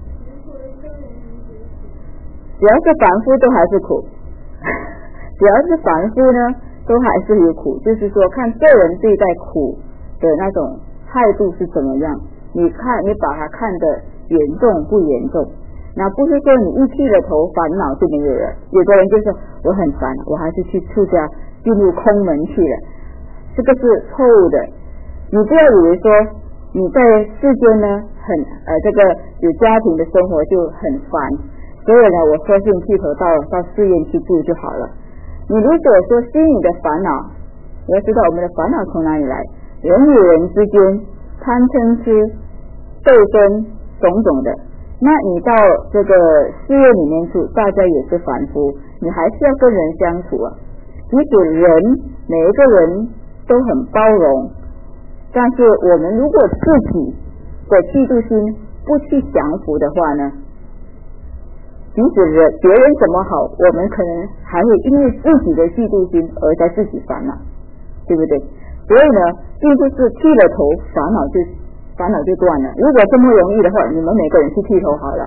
只要是凡夫都还是苦，只要是凡夫呢都还是有苦，就是说看个人对待苦的那种态度是怎么样，你把它看得严重不严重，那不是说你一剃了头烦恼就没有了，有的人就说我很烦，我还是去出家进入空门去了，这个是错误的。你不要以为说你在世间呢这个有家庭的生活就很烦，所以呢我索性剃头到寺院去住就好了。你如果说心里的烦恼，你要知道我们的烦恼从哪里来，人与人之间贪嗔痴斗争种种的，那你到这个寺院里面住，大家也是凡夫，你还是要跟人相处啊。即使每一个人都很包容，但是我们如果自己的嫉妒心不去降服的话呢，即使别人怎么好，我们可能还会因为自己的嫉妒心而在自己烦恼，对不对？所以呢，并不是剃了头烦恼就断了。如果这么容易的话，你们每个人去剃头好了。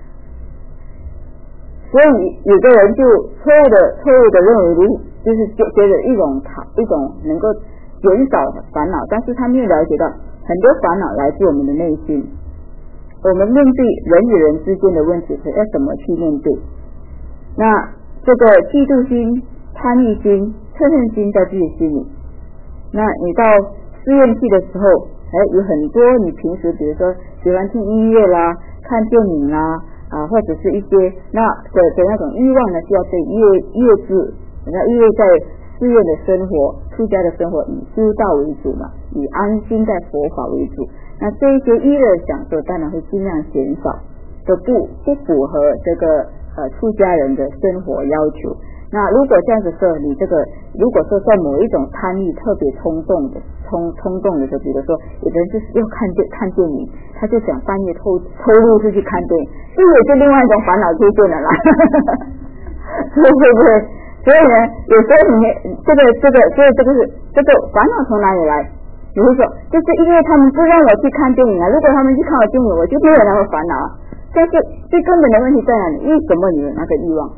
所以有的人就错误的认为，就是觉得一种能够减少烦恼，但是他没有了解到很多烦恼来自我们的内心。我们面对人与人之间的问题要怎么去面对？那这个嫉妒心、贪欲心、嗔恨心在自己心里。那你到寺院去的时候，有很多你平时比如说喜欢听音乐啦、看电影啦或者是一些那种欲望呢，就要被抑制。因为在寺院的生活、出家的生活以修道为主嘛，以安心在佛法为主。那这一些娱乐享受当然会尽量减少，都不符合这个出家人的生活要求。那如果这样子说，你这个如果说在某一种贪欲特别冲动的时候，比如说有的人就是要看电影，他就想半夜偷入出去看电影，这也是另外一种烦恼出现了啦，对不对？所以呢，有时候你这个烦恼从哪里来？比如说，就是因为他们不让我去看电影啊，如果他们去看我电影，我就没有那个烦恼啊。但是最根本的问题在哪里？为什么你有那个欲望？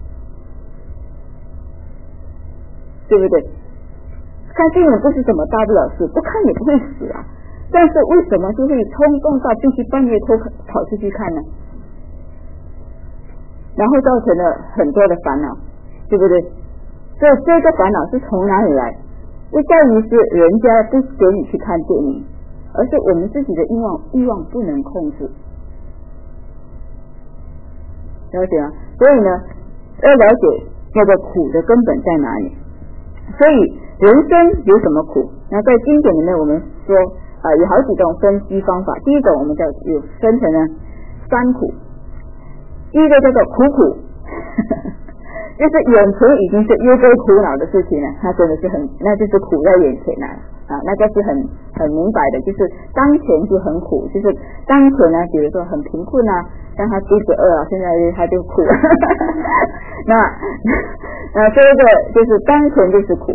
对不对？看电影不是什么大不了事，不看也不会死啊。但是为什么就会冲动到必须半夜跑出去看呢？然后造成了很多的烦恼，对不对？所以这个烦恼是从哪里来？不在于是人家不给你去看电影，而是我们自己的欲望不能控制，了解吗？所以呢，要了解那个苦的根本在哪里。所以人生有什么苦？那在经典里面我们说有好几种分析方法。第一种我们有分成了三苦。第一个叫做苦就是眼前已经是忧悲苦恼的事情了，那真的是那就是苦在眼前了那个是很明白的，就是当前就很苦，就是当前呢，比如说很贫困啊，让他肚子饿现在他就苦那这个就是当前就是苦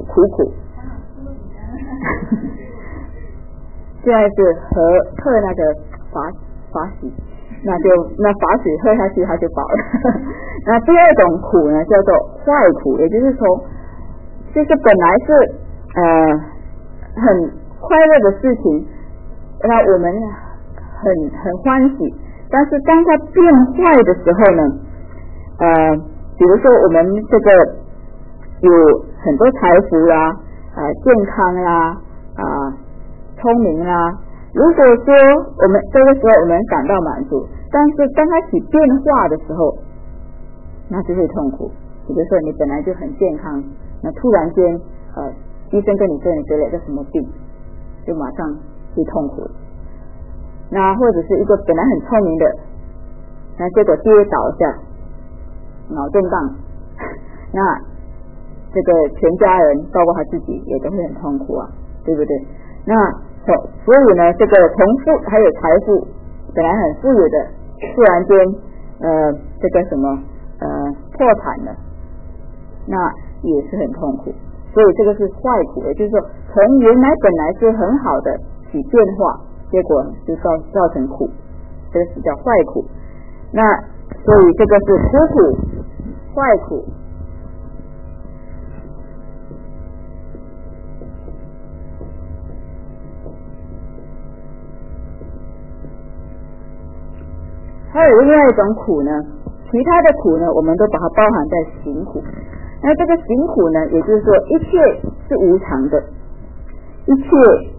现在是喝那个法喜，那法水喝下去它就饱了那第二种苦呢叫做坏苦，也就是说就是本来是很快乐的事情，那我们很欢喜，但是当它变坏的时候呢比如说我们这个有很多财富啦健康啦聪明啦，如果说我们这个时候我们感到满足，但是当它起变化的时候，那就会痛苦。比如说你本来就很健康，那突然间医生跟你说你得了一个什么病，就马上会痛苦。那或者是一个本来很聪明的，那结果跌倒下脑震荡，那这个全家人包括他自己也都会很痛苦啊，对不对？那所以呢，这个还有财富本来很富有的， 突然间这个什么破产了，那也是很痛苦。所以这个是坏苦，也就是说从原来本来是很好的起变化，结果就造成苦，这个是叫坏苦。那所以这个是苦苦坏苦。还有另外一种苦呢，其他的苦呢我们都把它包含在行苦。那这个行苦呢，也就是说一切是无常的，一切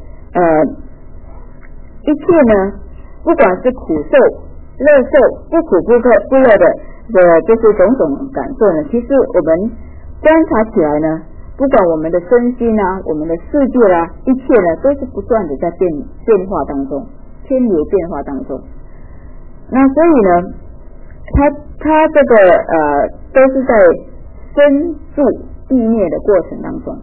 呢，不管是苦受、乐受、不苦不乐的就是种种感受呢，其实我们观察起来呢，不管我们的身心啊，我们的世界啊，一切呢都是不断的在变化当中，偏流变化当中。那所以呢，它这个都是在生住意灭的过程当中。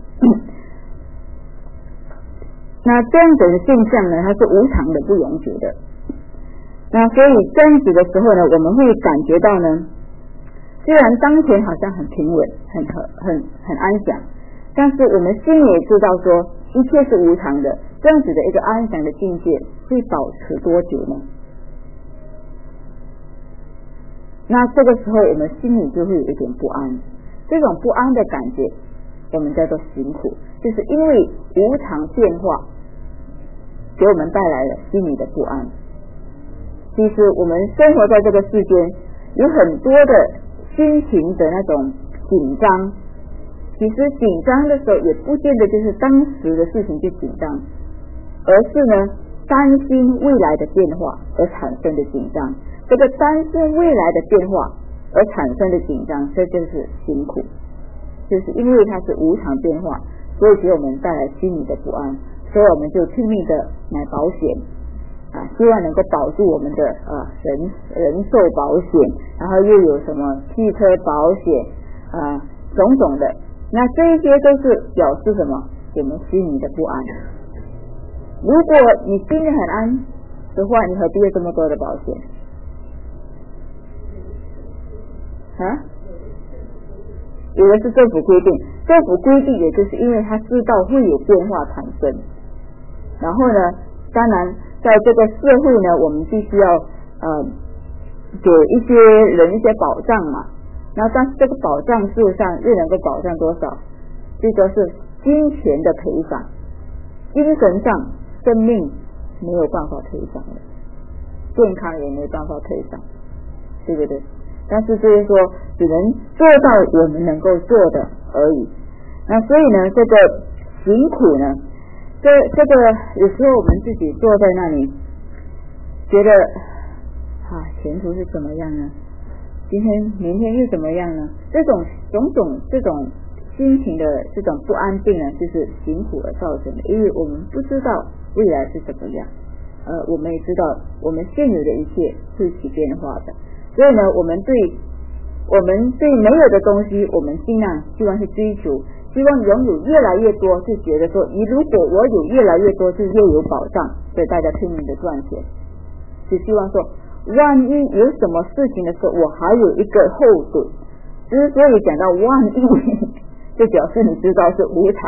那这样子的现象呢，它是无常的、不永久的。那所以这样子的时候呢，我们会感觉到呢，虽然当前好像很平稳、很安详，但是我们心里也知道说，一切是无常的。这样子的一个安详的境界会保持多久呢？那这个时候我们心里就会有一点不安，这种不安的感觉我们叫做行苦，就是因为无常变化给我们带来了心里的不安。其实我们生活在这个世间，有很多的心情的那种紧张，其实紧张的时候也不见得就是当时的事情就紧张，而是呢担心未来的变化而产生的紧张。这个担心未来的变化而产生的紧张，这就是辛苦，就是因为它是无常变化，所以给我们带来心理的不安，所以我们就拼命的买保险希望能够保住我们的人寿保险，然后又有什么汽车保险种种的，那这一些都是表示什么？我们心里的不安。如果你心里很安的话，你何必有这么多的保险？有的是政府规定，政府规定也就是因为他知道会有变化产生，然后呢，当然在这个社会呢，我们必须要给一些人一些保障嘛。然后但是这个保障事实上又能够保障多少？这就是金钱的赔偿，精神上生命没有办法赔偿的，健康也没办法赔偿，对不对？但是就是说只能做到我们能够做的而已。那所以呢，这个行苦呢，这个有时候我们自己坐在那里觉得前途是怎么样呢？今天明天又怎么样呢？这种种种这种心情的这种不安定呢，就是行苦而造成的。因为我们不知道未来是怎么样，我们也知道我们现有的一切会起变化的，所以呢，我们对没有的东西，我们尽量希望去追求，希望拥有越来越多，就觉得说如果我有越来越多，就越有保障，所以大家拼命的赚钱，就希望说万一有什么事情的时候，我还有一个后盾。之所以讲到万一，就表示你知道是无常，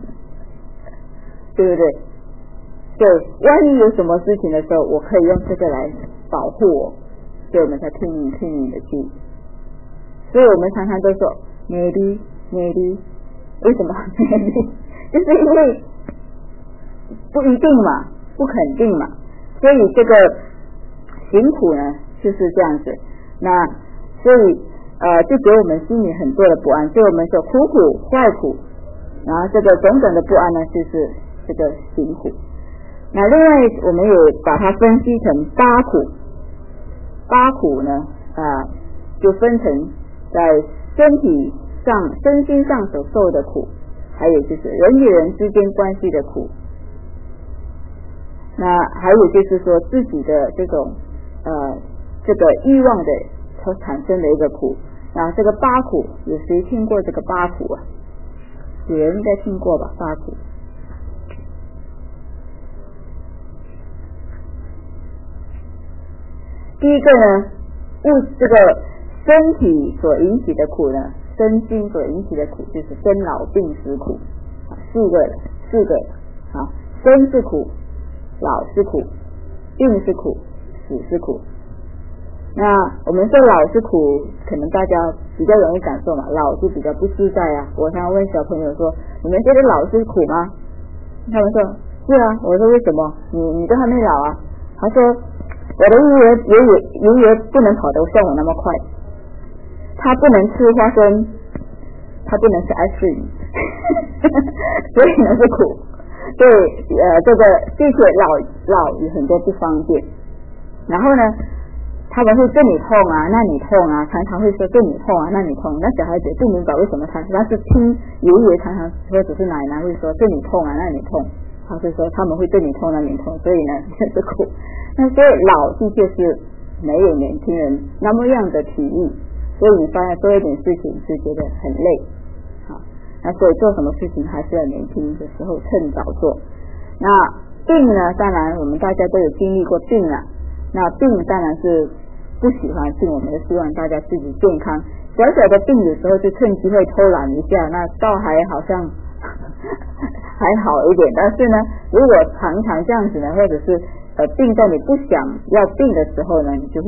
对不对？对，万一有什么事情的时候，我可以用这个来保护我，所以我们才拼命的去。所以我们常常都说 maybe， 为什么 maybe？ 就是因为不一定嘛，不肯定嘛，所以这个行苦呢就是这样子。那所以就给我们心里很多的不安，所以我们说苦苦坏苦，然后这个种种的不安呢就是这个行苦。那另外我们也把它分析成八苦，八苦呢就分成在身体上身心上所受的苦，还有就是人与人之间关系的苦，那还有就是说自己的这种这个欲望的所产生的一个苦。那这个八苦，有谁听过这个八苦啊？有人应该听过吧？八苦。第第一个呢，这个身体所引起的苦呢，身心所引起的苦就是生老病死苦，四个啊，生是苦，老是苦，病是苦，死是苦。那我们说老是苦，可能大家比较容易感受嘛，老是比较不自在啊。我常常问小朋友说，你们觉得老是苦吗？他们说是啊。我说为什么？你都还没老啊。他说我的爷爷不能跑得像我那么快，他不能吃花生，他不能吃ice cream 所以呢是苦。对，这个的确老有很多不方便。然后呢，他们会这里痛啊，那里痛啊，常常会说这里痛啊，那里痛。那小孩子不明白为什么他是听爷爷常常或者是奶奶会说这里痛啊，那里痛，他是说他们会这里痛那里痛，所以呢就是苦。那所以老的确是没有年轻人那么样的体力，所以你发现做一点事情是觉得很累。好，那所以做什么事情还是要年轻的时候趁早做。那病呢，当然我们大家都有经历过病了。那病当然是不喜欢病，我们都希望大家自己健康。小小的病有时候就趁机会偷懒一下，那倒还好像还好一点。但是呢，如果常常这样子呢，或者是病在你不想要病的时候呢，你就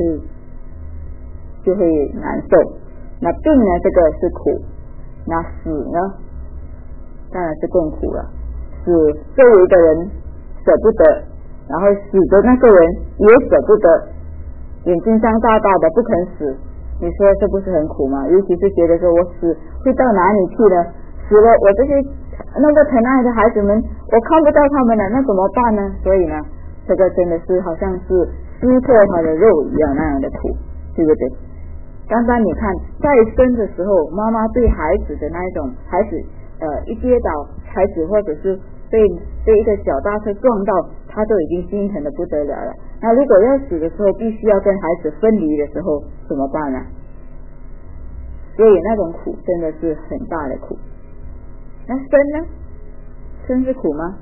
会难受。那病呢，这个是苦。那死呢，当然是更苦了。死周围的人舍不得，然后死的那个人也舍不得，眼睛张大大的不肯死，你说这不是很苦吗？尤其是觉得说我死会到哪里去呢？死了我这些那么疼爱的孩子们，我看不到他们了，那怎么办呢？所以呢，这个真的是好像是撕破他的肉一样那样的苦，对不对？刚刚你看在生的时候，妈妈对孩子的那一种，孩子一跌倒，孩子或者是被一个小大车撞到，他都已经心疼的不得了了。那如果要死的时候，必须要跟孩子分离的时候怎么办呢？所以那种苦真的是很大的苦。那生呢？生是苦吗？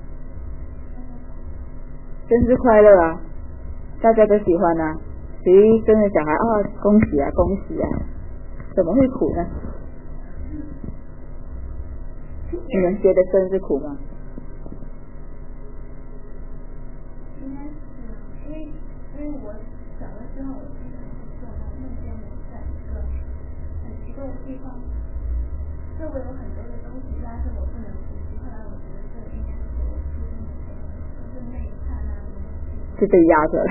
生是快乐啊，大家都喜欢啊。谁生了小孩啊，恭喜啊恭喜啊，怎么会苦呢？你们觉得生是苦吗？ 因为我小的时候，我记得我梦见我在一个很奇怪的地方，周围有很多的东西，但是我不能呼吸。后来我觉得这应该是我出生的时候，就是那一刹那就被压着了。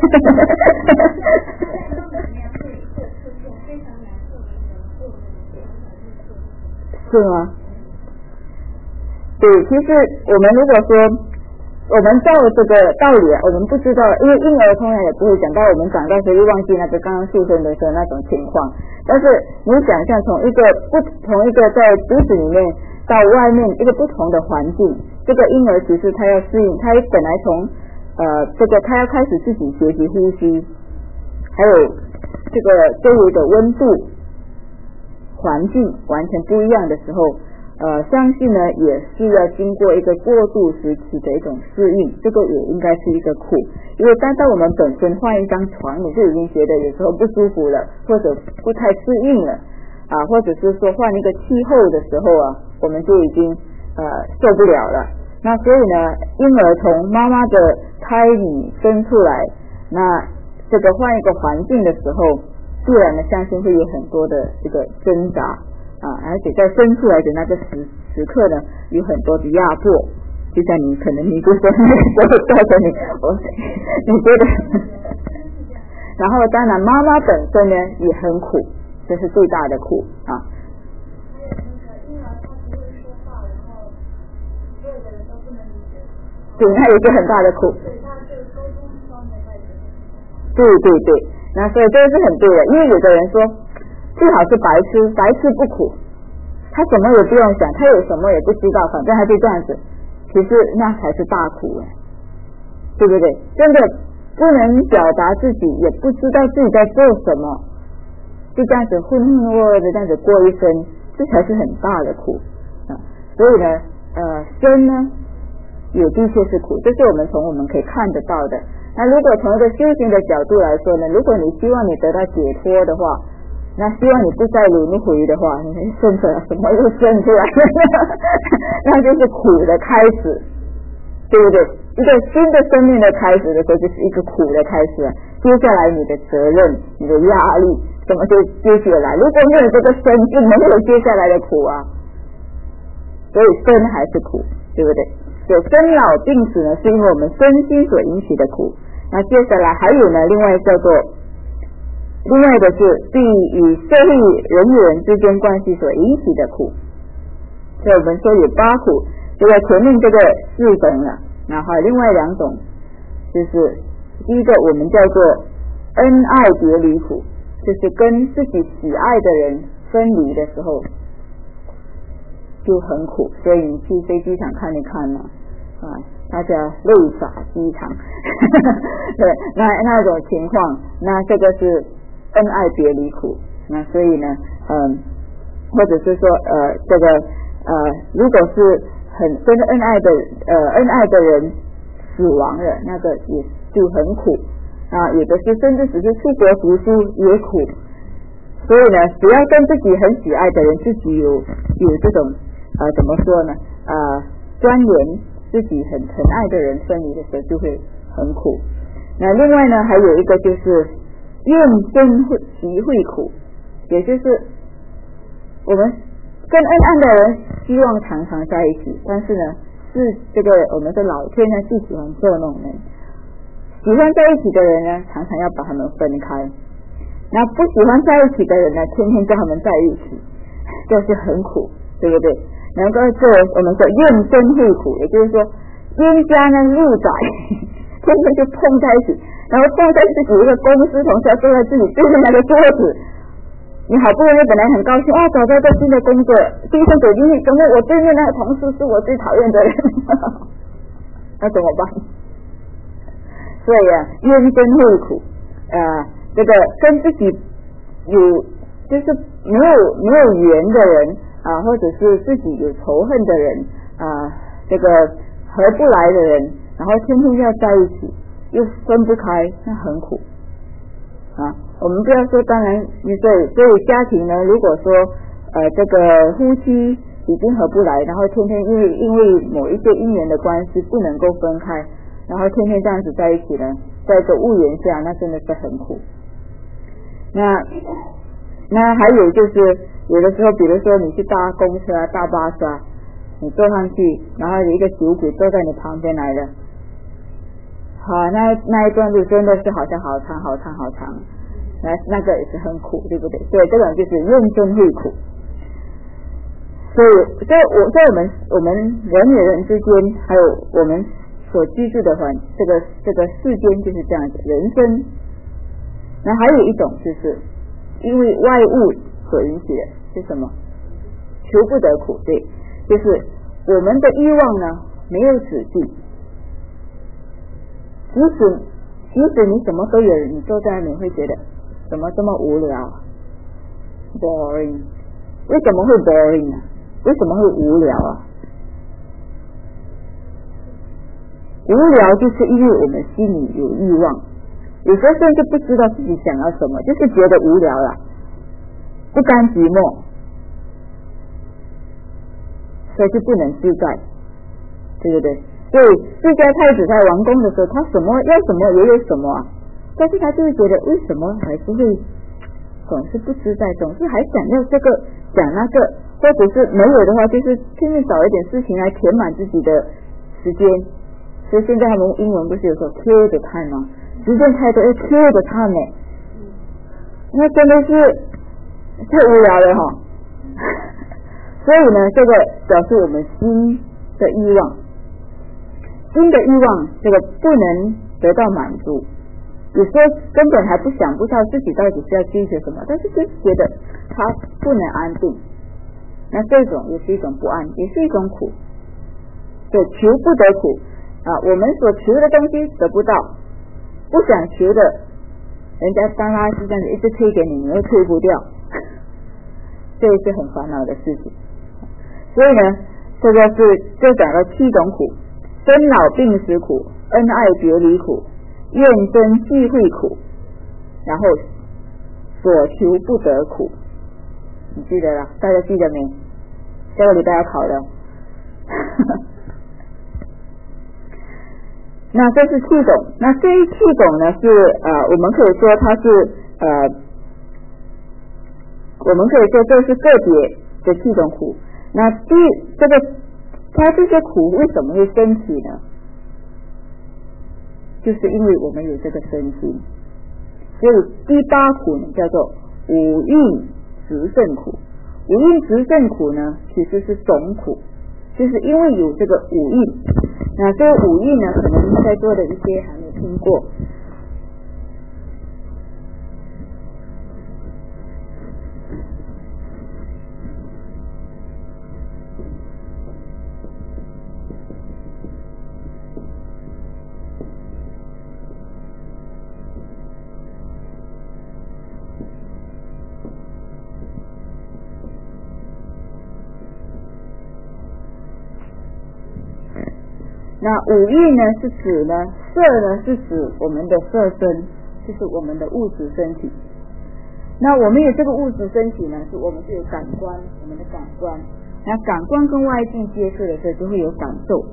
是吗？对，其实我们如果说我们照这个道理，我们不知道，因为婴儿通常也不会讲到我们长大时又忘记那个刚刚出生的时候那种情况。但是你想象从一个在肚子里面到外面一个不同的环境，这个婴儿其实他要适应，他本来从这个他要开始自己学习呼吸，还有这个周围的温度环境完全不一样的时候，相信呢也是要经过一个过渡时期的一种适应，这个也应该是一个苦。因为单单我们本身换一张床，你就已经觉得有时候不舒服了，或者不太适应了啊，或者是说换一个气候的时候啊，我们就已经受不了了。那所以呢，婴儿从妈妈的胎里生出来，那这个换一个环境的时候，必然呢相信会有很多的这个挣扎啊，而且在生出来的那个时刻呢，有很多的压迫，就像你可能你不说那个时候造成你觉得然后当然妈妈本身呢也很苦，这是最大的苦啊。对，那有一个很大的苦。对，那所以这个是很对的，因为有的人说最好是白痴不苦，他什么也不用想，他有什么也不知道，反正他就这样子，其实那才是大苦，对不对？真的不能表达自己，也不知道自己在做什么，就这样子浑浑噩噩的这样子过一生，这才是很大的苦啊。所以呢生呢也的确是苦，这是我们可以看得到的。 那如果从一个修行的角度来说呢，如果你希望你得到解脱的话，那希望你不再轮回的话，你生出来什么又生出来了那就是苦的开始，对不对？一个新的生命的开始的时候，就是一个苦的开始。接下来你的责任、你的压力什么就接起来，如果没有这个生，就没有接下来的苦啊。所以生还是苦，对不对？所以生老病死呢，是因为我们身心所引起的苦。那接下来还有呢，另外的是对与社会人与人之间关系所引起的苦。所以我们说有8苦，这个前面这个4种了，然后另外2种，就是第一个我们叫做恩爱别离苦，就是跟自己喜爱的人分离的时候就很苦。所以你去飞机场看一看嘛，大家泪洒机场对，那种情况，那这个是恩爱别离苦。那所以呢或者是说这个如果是真的恩爱的人死亡了，那个也就很苦有的是甚至只是出国读书也苦。所以呢，只要跟自己很喜爱的人，自己有这种怎么说呢钻研自己很爱的人分离的时候就会很苦。那另外呢，还有一个就是怨憎习会苦，也就是我们跟恩爱的人希望常常在一起，但是呢，是这个我们的老天呢是喜欢捉弄人，喜欢在一起的人呢，常常要把他们分开。那不喜欢在一起的人呢，天天跟他们在一起，就是很苦，对不对？能够做我们说怨憎会苦，也就是说冤家呢路窄，天天就碰在一起，然后碰在自己一个公司同事坐在自己对面那个桌子，你好不容易本来很高兴找到个新的工作，第一天走进去，怎么我对面那个同事是我最讨厌的人那怎么办？所以冤憎会苦这个跟自己就是没有缘的人或者是自己有仇恨的人这个合不来的人，然后天天要在一起又分不开，那很苦我们不要说，当然所以家庭呢，如果说这个夫妻已经合不来，然后天天因为某一些因缘的关系不能够分开，然后天天这样子在一起呢，在一个屋檐下，那真的是很苦。那还有就是有的时候，比如说你去搭公车搭巴士你坐上去，然后有一个酒鬼坐在你旁边来了那一段路真的是好像好长那个也是很苦，对不对？所以这种就是怨憎会苦。所以我们人与人之间，还有我们所居住的这个世间就是这样子，人生。那还有一种就是因为外物所引起的是什么？求不得苦，对，就是我们的欲望呢没有止境，即使你什么都有，你坐在那里会觉得怎么这么无聊 boring。 为什么会 boring 呢？为什么会无聊无聊就是因为我们心里有欲望，有时候甚至不知道自己想要什么，就是觉得无聊了，不甘寂寞，所以就不能自在，对不对？所以释迦太子在王宫的时候，他什么要什么也有什么但是他就会觉得为什么还是会总是不自在，总是还想要这个想那个，或者是没有的话就是拼命找一点事情来填满自己的时间。所以现在他们英文不是有说 kill the time 吗？时间太多要 kill the time那真的是太无聊了所以呢，这个表示我们心的欲望，心的欲望这个不能得到满足，有时候根本还不想不到自己到底是要追求什么，但是就是觉得它不能安定，那这种也是一种不安，也是一种苦，对，求不得苦我们所求的东西得不到，不想求的人家当然是这样子一直推给你，你又推不掉，这也是很烦恼的事情。所以呢，就讲了7种苦：生老病死苦、恩爱别离苦、 厌憎忌讳苦，然后所求不得苦。你记得了？大家记得没？下个礼拜要考的。那这是气种，那这一气种呢是我们可以说它是我们可以说这是个别的气种苦。那它这些苦为什么会升起呢？就是因为我们有这个身心。所以第8苦呢叫做五蕴执胜苦。五蕴执胜苦呢其实是种苦，就是因为有这个五蕴。那这个五蕴呢可能在座的一些还没有听过。那五蕴呢是指呢，色呢是指我们的色身，就是我们的物质身体。那我们有这个物质身体呢，是我们是有感官，我们的感官。那感官跟外境接触的时候，就会有感受，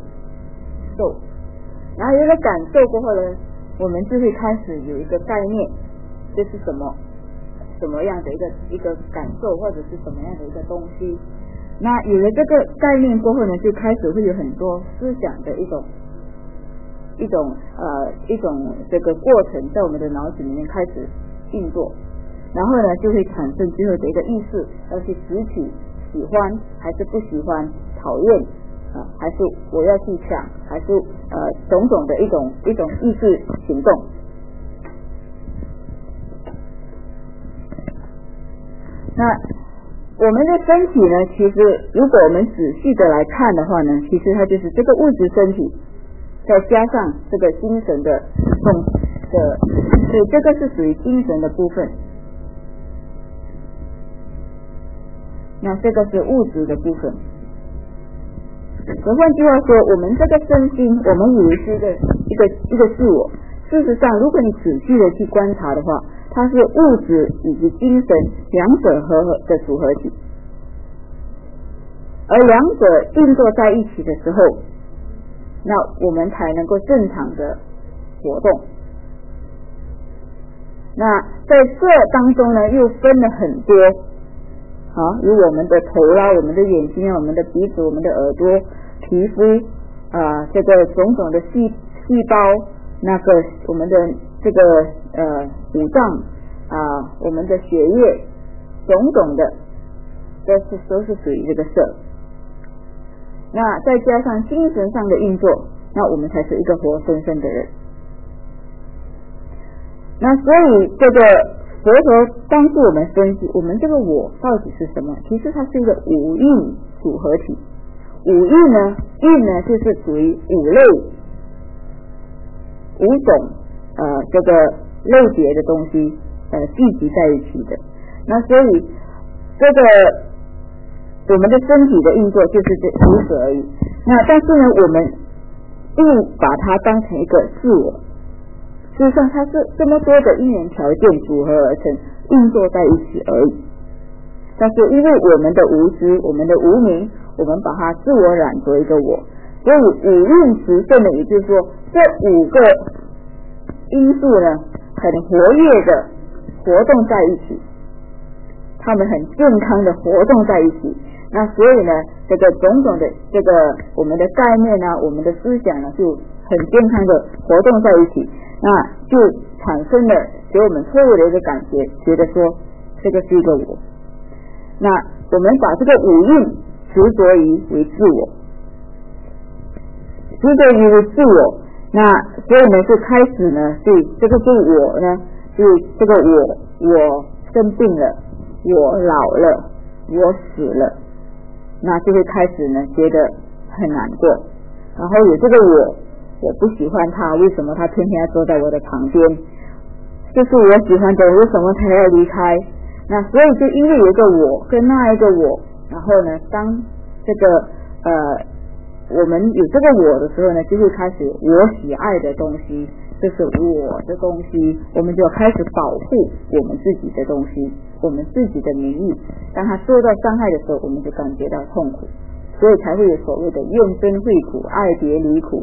然后有了感受过后呢，我们就会开始有一个概念，这是什么样的一个感受，或者是什么样的一个东西。那有了这个概念过后呢，就开始会有很多思想的一种这个过程在我们的脑子里面开始运作，然后呢就会产生最后的一个意识，要去拾取喜欢还是不喜欢，讨厌还是我要去抢，还是种种的一种意识行动。那我们的身体呢，其实如果我们仔细的来看的话呢，其实它就是这个物质身体再加上这个精神的所以这个是属于精神的部分，那这个是物质的部分。换句话说，我们这个身心，我们以为是一个自我，事实上如果你仔细的去观察的话，它是物质以及精神两者合的组合体，而两者运作在一起的时候，那我们才能够正常的活动。那在这当中呢，又分了很多有我们的头啦，我们的眼睛啊，我们的鼻子，我们的耳朵，皮肤这个种种的细胞，那个我们的这个五脏我们的血液，种种的都是属于这个色。那再加上精神上的运作，那我们才是一个活生生的人。那所以这个佛陀帮助我们分析，我们这个我到底是什么？其实它是一个五蕴组合体。五蕴呢，蕴呢就是属于五类五种这个类别的东西聚集在一起的。那所以这个我们的身体的运作就是如此而已。那但是呢，我们不把它当成一个自我，事实上它是这么多的因缘条件组合而成，运作在一起而已。但是因为我们的无知，我们的无明，我们把它自我染作一个我，所以五蕴执胜呢，也就是说这五个因素呢很活跃的活动在一起，他们很健康的活动在一起。那所以呢，这个种种的这个我们的概念我们的思想呢，就很健康的活动在一起，那就产生了给我们错误的一个感觉，觉得说这个是一个我。那我们把这个五蕴执着于为自我，执着于为自我，那所以呢就开始呢，对这个是我呢，就这个我生病了，我老了，我死了，那就会开始呢觉得很难过，然后有这个我不喜欢他，为什么他天天要坐在我的旁边？这是我喜欢的，为什么他要离开？那所以就因为有一个我跟那一个我，然后呢，当这个我们有这个我的时候呢，就会开始我喜爱的东西这是我的东西，我们就开始保护我们自己的东西，我们自己的名誉。当他受到伤害的时候，我们就感觉到痛苦，所以才会有所谓的怨憎会苦、爱别离苦。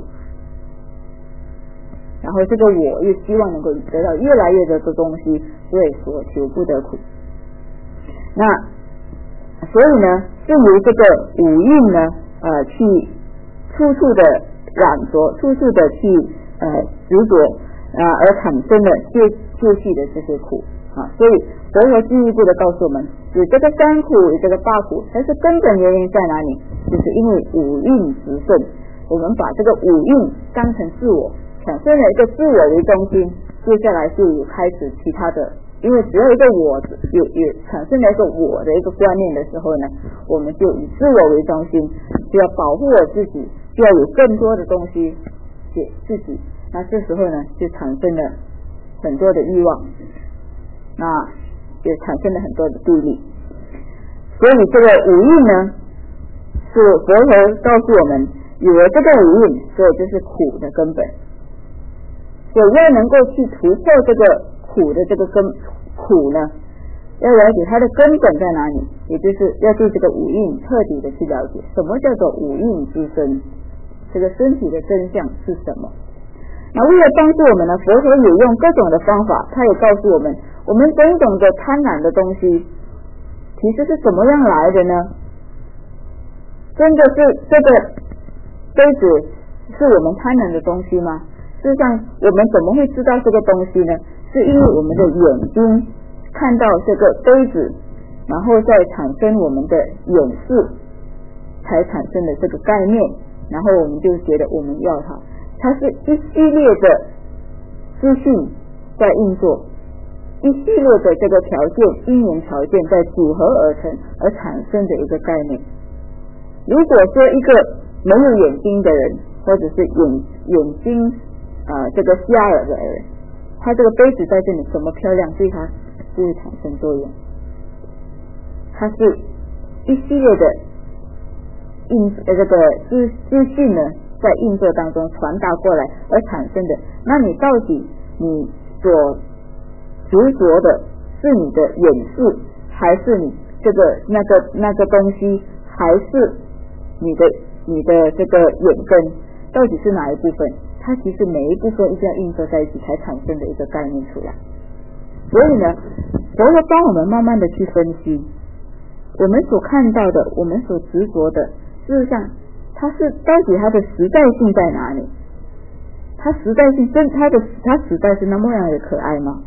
然后这个我又希望能够得到越来越多的东西，所以所求不得苦。那所以呢，是由这个五蕴呢去处处的染着，处处的去执着而产生了接续的这些苦啊。所以佛陀进一步的告诉我们，有这个三苦，有这个八苦，但是根本原因在哪里？就是因为五蕴执胜，我们把这个五蕴当成自我，产生了一个自我为中心，接下来就有开始其他的。因为只要一个我有产生了一个我的一个观念的时候呢，我们就以自我为中心，就要保护我自己，就要有更多的东西给自己。那这时候呢，就产生了很多的欲望，那就产生了很多的对立。所以这个五蕴呢，是佛陀告诉我们，有了这个五蕴，所以就是苦的根本。所以要能够去突破这个苦的这个苦呢，要了解它的根本在哪里，也就是要对这个五蕴彻底的去了解，什么叫做五蕴之身，这个身体的真相是什么。那为了帮助我们呢，佛陀也用各种的方法，他也告诉我们，我们种种的贪婪的东西其实是怎么样来的呢？真的是这个杯子是我们贪婪的东西吗？事实上我们怎么会知道这个东西呢？是因为我们的眼睛看到这个杯子，然后再产生我们的眼识，才产生的这个概念，然后我们就觉得我们要它是一系列的资讯在运作，一系列的这个条件因缘条件在组合而成而产生的一个概念。如果说一个没有眼睛的人，或者是眼睛这个瞎耳的人，他这个杯子在这里怎么漂亮，对他就会产生作用。它是一系列的这个资讯呢，在运作当中传达过来而产生的。那你到底你所执着的是你的眼识，还是你这个那个东西，还是你的这个眼根，到底是哪一部分？它其实每一部分一定要运作在一起才产生的一个概念出来。所以呢，佛陀帮我们慢慢的去分析我们所看到的，我们所执着的，事实上它是到底它的实在性在哪里？它实在性它实在是那么样的可爱吗？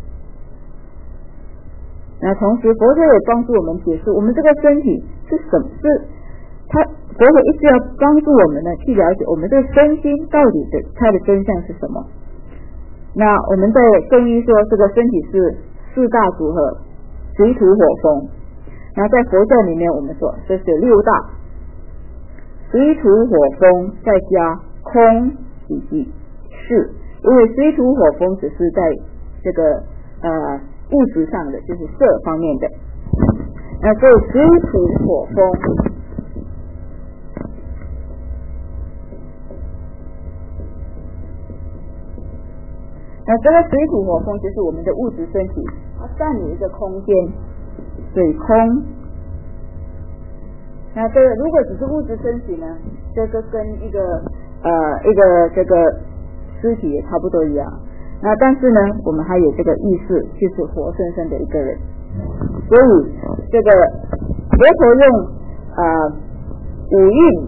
那同时佛陀也帮助我们解释，我们这个身体是什么？佛陀一直要帮助我们呢去了解我们这个身心到底的它的真相是什么。那我们在中医说这个身体是四大组合，水土火风。那在佛教里面我们说这是六大，水土火风再加空以及识。因为水土火风只是在这个物质上的，就是色方面的。那所以水土火风那这个水土火风就是我们的物质身体，它占有一个空间，水空。那这个如果只是物质身体呢，这个跟一个这个尸体也差不多一样。那但是呢，我们还有这个意识，就是活生生的一个人。所以这个佛陀用五蕴，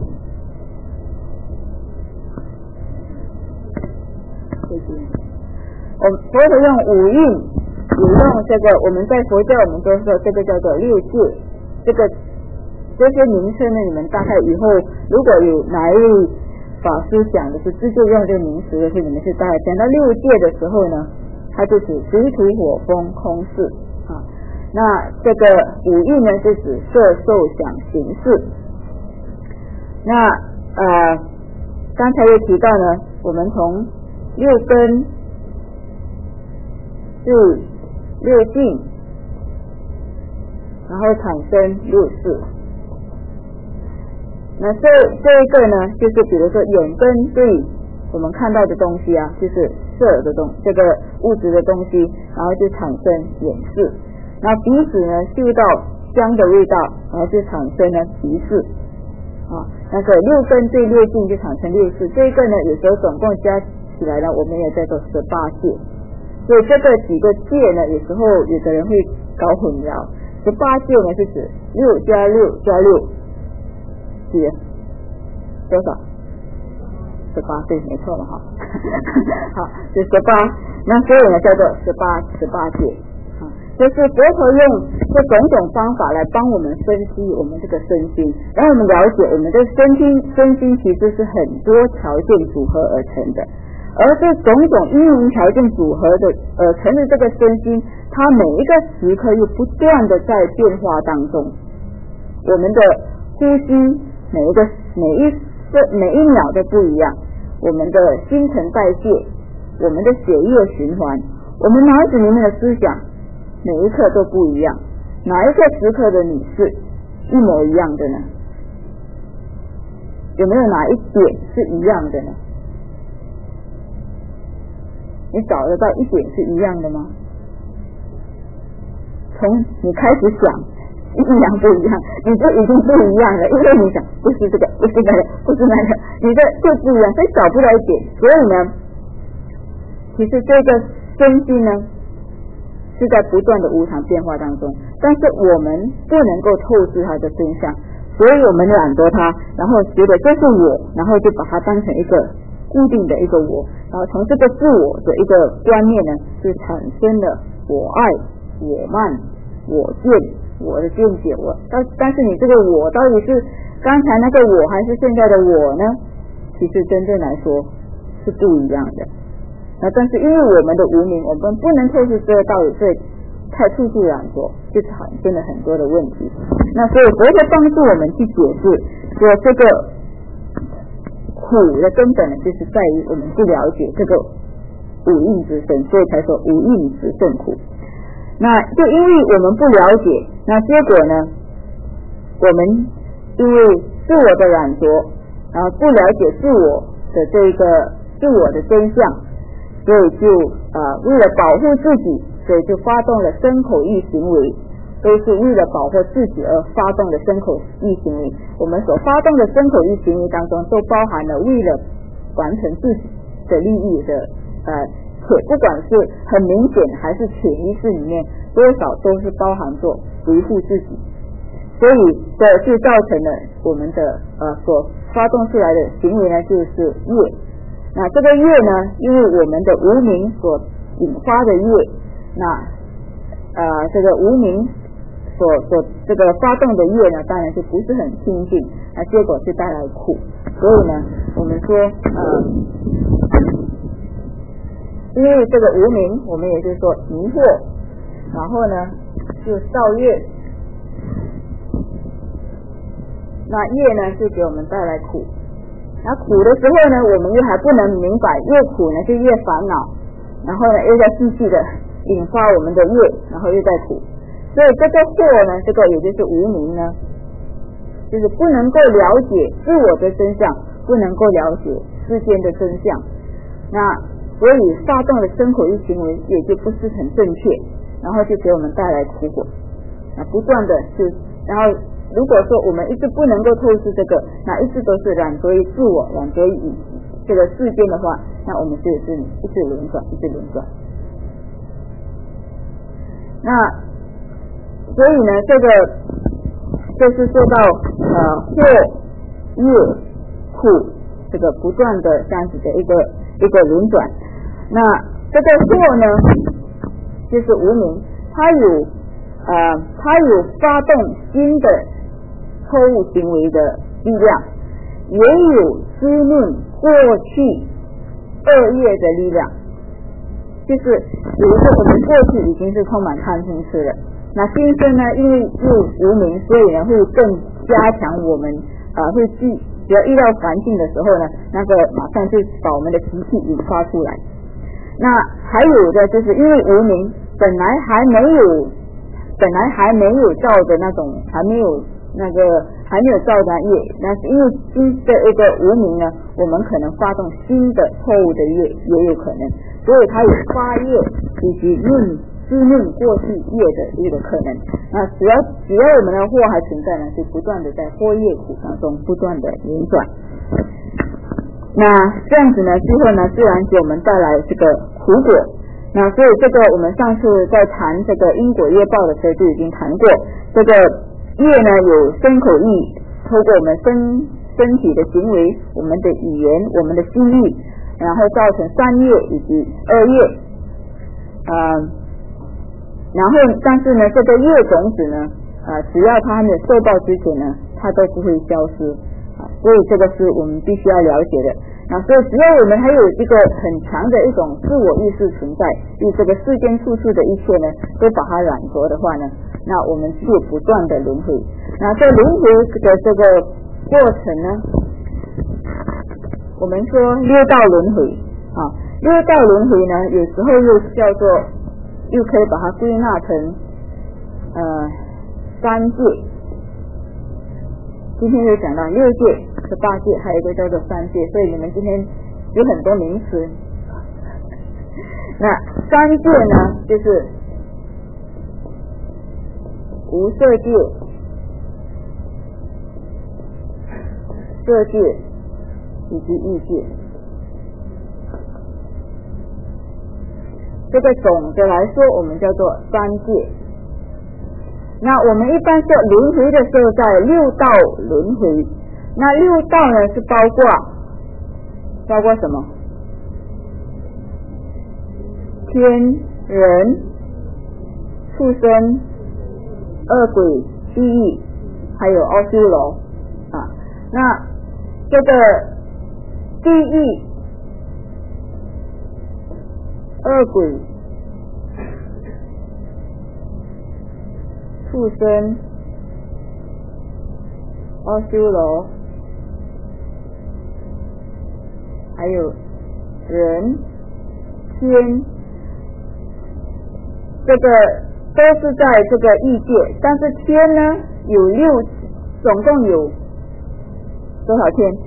佛陀用五蕴，也用这个我们在佛教我们都说这个叫做六界，这些名称呢，你们大概以后如果有哪一位法师讲的是自就用这个名词的时候，你们是大概讲到六界的时候呢，它就指水土火风空识啊。那这个五蕴呢，是指色受想行识。那刚才也提到呢，我们从六根是六境，然后产生六识。那这一个呢，就是比如说眼根对我们看到的东西啊，就是色的这个物质的东西，然后就产生眼视。那鼻子呢嗅到香的味道，然后就产生了鼻视。那个六根对六境就产生六识，这个呢有时候总共加起来呢，我们也叫做18界。所以这个几个界呢，有时候有的人会搞混淆。18界呢是指6加6加6是多少？18，对，没错了哈。好，就18，那所以呢叫做18界。就是佛陀用这种种方法来帮我们分析我们这个身心，让我们了解我们的身心其实是很多条件组合而成的，而这种种因缘条件组合的成的这个身心，它每一个时刻又不断的在变化当中。我们的呼吸每一秒都不一样，我们的新陈代谢，我们的血液循环，我们脑子里面的思想每一刻都不一样，哪一个时刻的你是一模一样的呢？有没有哪一点是一样的呢？你找得到一点是一样的吗？从你开始想一样不一样，你就已经不一样了，因为你想不是这个，不是那个，不是那个，你的就不一样，所以找不到一点。所以呢，其实这个身心呢是在不断的无常变化当中，但是我们不能够透视它的真相，所以我们懒得它，然后觉得这是我，然后就把它当成一个固定的一个我，然后从这个自我的一个观念呢，就产生了我爱、我慢、我见、我的见解。但是你这个我到底是刚才那个我还是现在的我呢？其实真正来说是不一样的。那但是因为我们的无明，我们不能透视这个道理，所以太处处染着，就产生了很多的问题。那所以佛陀帮助我们去解释说，这个苦的根本呢，就是在于我们不了解这个五蕴之身，所以才说无蕴之甚苦。那就因为我们不了解，那结果呢，我们因为自我的染着，然后不了解自我的这个自我的真相，所以就为了保护自己，所以就发动了身口意行为，都是为了保护自己而发动的身口意行为。我们所发动的身口意行为当中，都包含了为了完成自己的利益的且不管是很明显还是潜意识里面，多少都是包含着维护自己，所以这就造成了我们的所发动出来的行为呢，就是业。那这个业呢，因为我们的无明所引发的业，那这个无明所这个发动的业呢，当然就不是很清净，那结果就带来苦。所以呢，我们说因为这个无明，我们也就是说迷惑，然后呢就造业，那业呢就给我们带来苦。那苦的时候呢，我们又还不能明白，越苦呢就越烦恼，然后呢又在继续的引发我们的业，然后又在苦。所以这个祸呢，这个也就是无明呢，就是不能够了解自我的真相，不能够了解世间的真相，那所以发动的身口意行为也就不是很正确，然后就给我们带来苦果。那不断的然后如果说我们一直不能够透视这个，那一直都是染着于自我，染着于这个世间的话，那我们就是一直轮转，一直轮转。那所以呢，这个就是说到祸业苦这个不断的这样子的一个轮转。那这个祸呢，就是无明，它有发动新的错误行为的力量，也有滋润过去恶业的力量。就是比如说我们过去已经是充满贪嗔痴了，那今生呢，因为又无明，所以呢会更加强我们会只要遇到环境的时候呢，那个马上就把我们的脾气引发出来。那还有的就是因为无明本来还没有照的那种，还没有那个还没有造的业，那是因为新的一个无明呢，我们可能发动新的错误的业也有可能，所以它有发业以及滋润过去业的一个可能。那只要我们的祸还存在呢，就不断的在祸业苦当中不断的轮转。那这样子呢，最后呢，自然给我们带来这个苦果。那所以这个我们上次在谈这个因果业报的时候就已经谈过，这个业呢有身口意，透过我们身体的行为，我们的语言，我们的心意，然后造成善业以及恶业。然后但是呢，这个业种子呢，只要它还没有受报之前呢，它都不会消失。所以这个是我们必须要了解的。那所以只要我们还有一个很强的一种自我意识存在，对这个世间处处的一切呢，都把它染着的话呢，那我们就不断的轮回。那在轮回的这个过程呢，我们说六道轮回六道轮回呢，有时候又叫做，又可以把它归纳成三界。今天就讲到六界、18界，还有一个叫做三界，所以你们今天有很多名词。那三界呢，就是无色界、色界以及意界。这个总的来说，我们叫做三界。那我们一般说轮回的时候，在六道轮回。那六道呢是包括什么？天、人、畜生、恶鬼、地狱，还有阿修罗那这个地狱、恶鬼、畜生、阿修罗，还有人、天，这个都是在这个异界。但是天呢，总共有多少天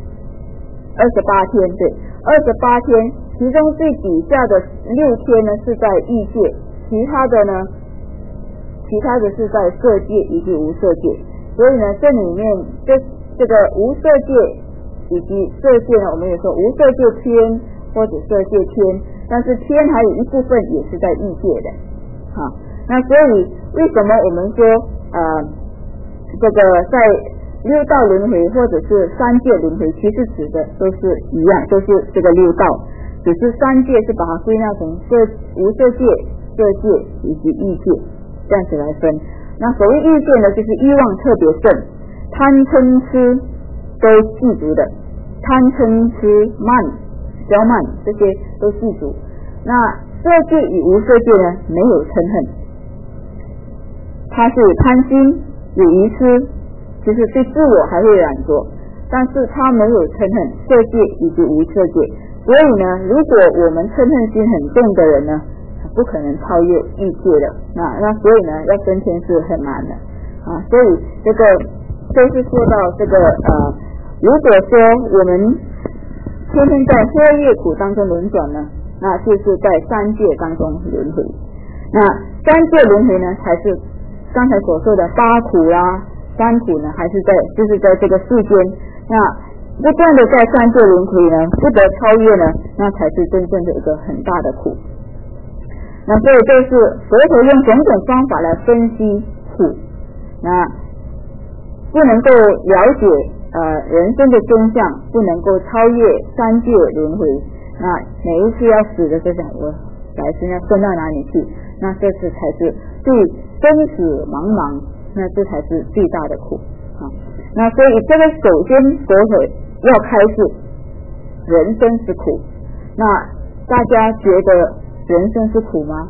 ？28天，对，28天，其中最底下的6天呢是在异界，其他的是在色界以及无色界。所以呢，这里面这个无色界以及色界呢，我们也说无色界天或者色界天，但是天还有一部分也是在异界的。那所以为什么我们说这个在六道轮回或者是三界轮回，其实指的都是一样，都是这个六道，只是三界是把它归纳成无色界、色界以及异界这样子来分。那所谓异界呢，就是欲望特别盛，贪嗔痴都具足的，贪嗔痴骄慢这些都具足。那色界与无色界呢，没有嗔恨，它是贪心有愚痴，就是对自我还会染着，但是它没有嗔恨，色界以及无色界。所以呢，如果我们嗔恨心很重的人呢，不可能超越异界的。那所以呢，要升天是很难的所以这个都是说到这个如果说我们天天在祸业苦当中轮转呢，那就是在三界当中轮回。那三界轮回呢，才是刚才所说的八苦三苦呢，还是就是在这个世间，那不断的在三界轮回呢，不得超越呢，那才是真正的一个很大的苦。那所以就是佛陀用种种方法来分析苦，那不能够了解人生的真相，不能够超越三界轮回。那每一次要死的就想我来生要升到哪里去，那这次才是对生死茫茫，那这才是最大的苦那所以这个首先佛陀要开示人生是苦。那大家觉得人生是苦吗？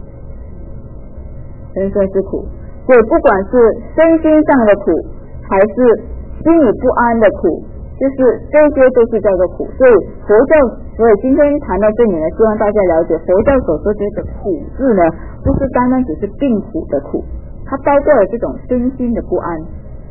人生是苦，所以不管是身心上的苦，还是心里不安的苦，就是这些都是叫做苦。所以今天谈到这里呢，希望大家了解佛教所说这个苦字呢，不是单单只是病苦的苦，它包括了这种身心的不安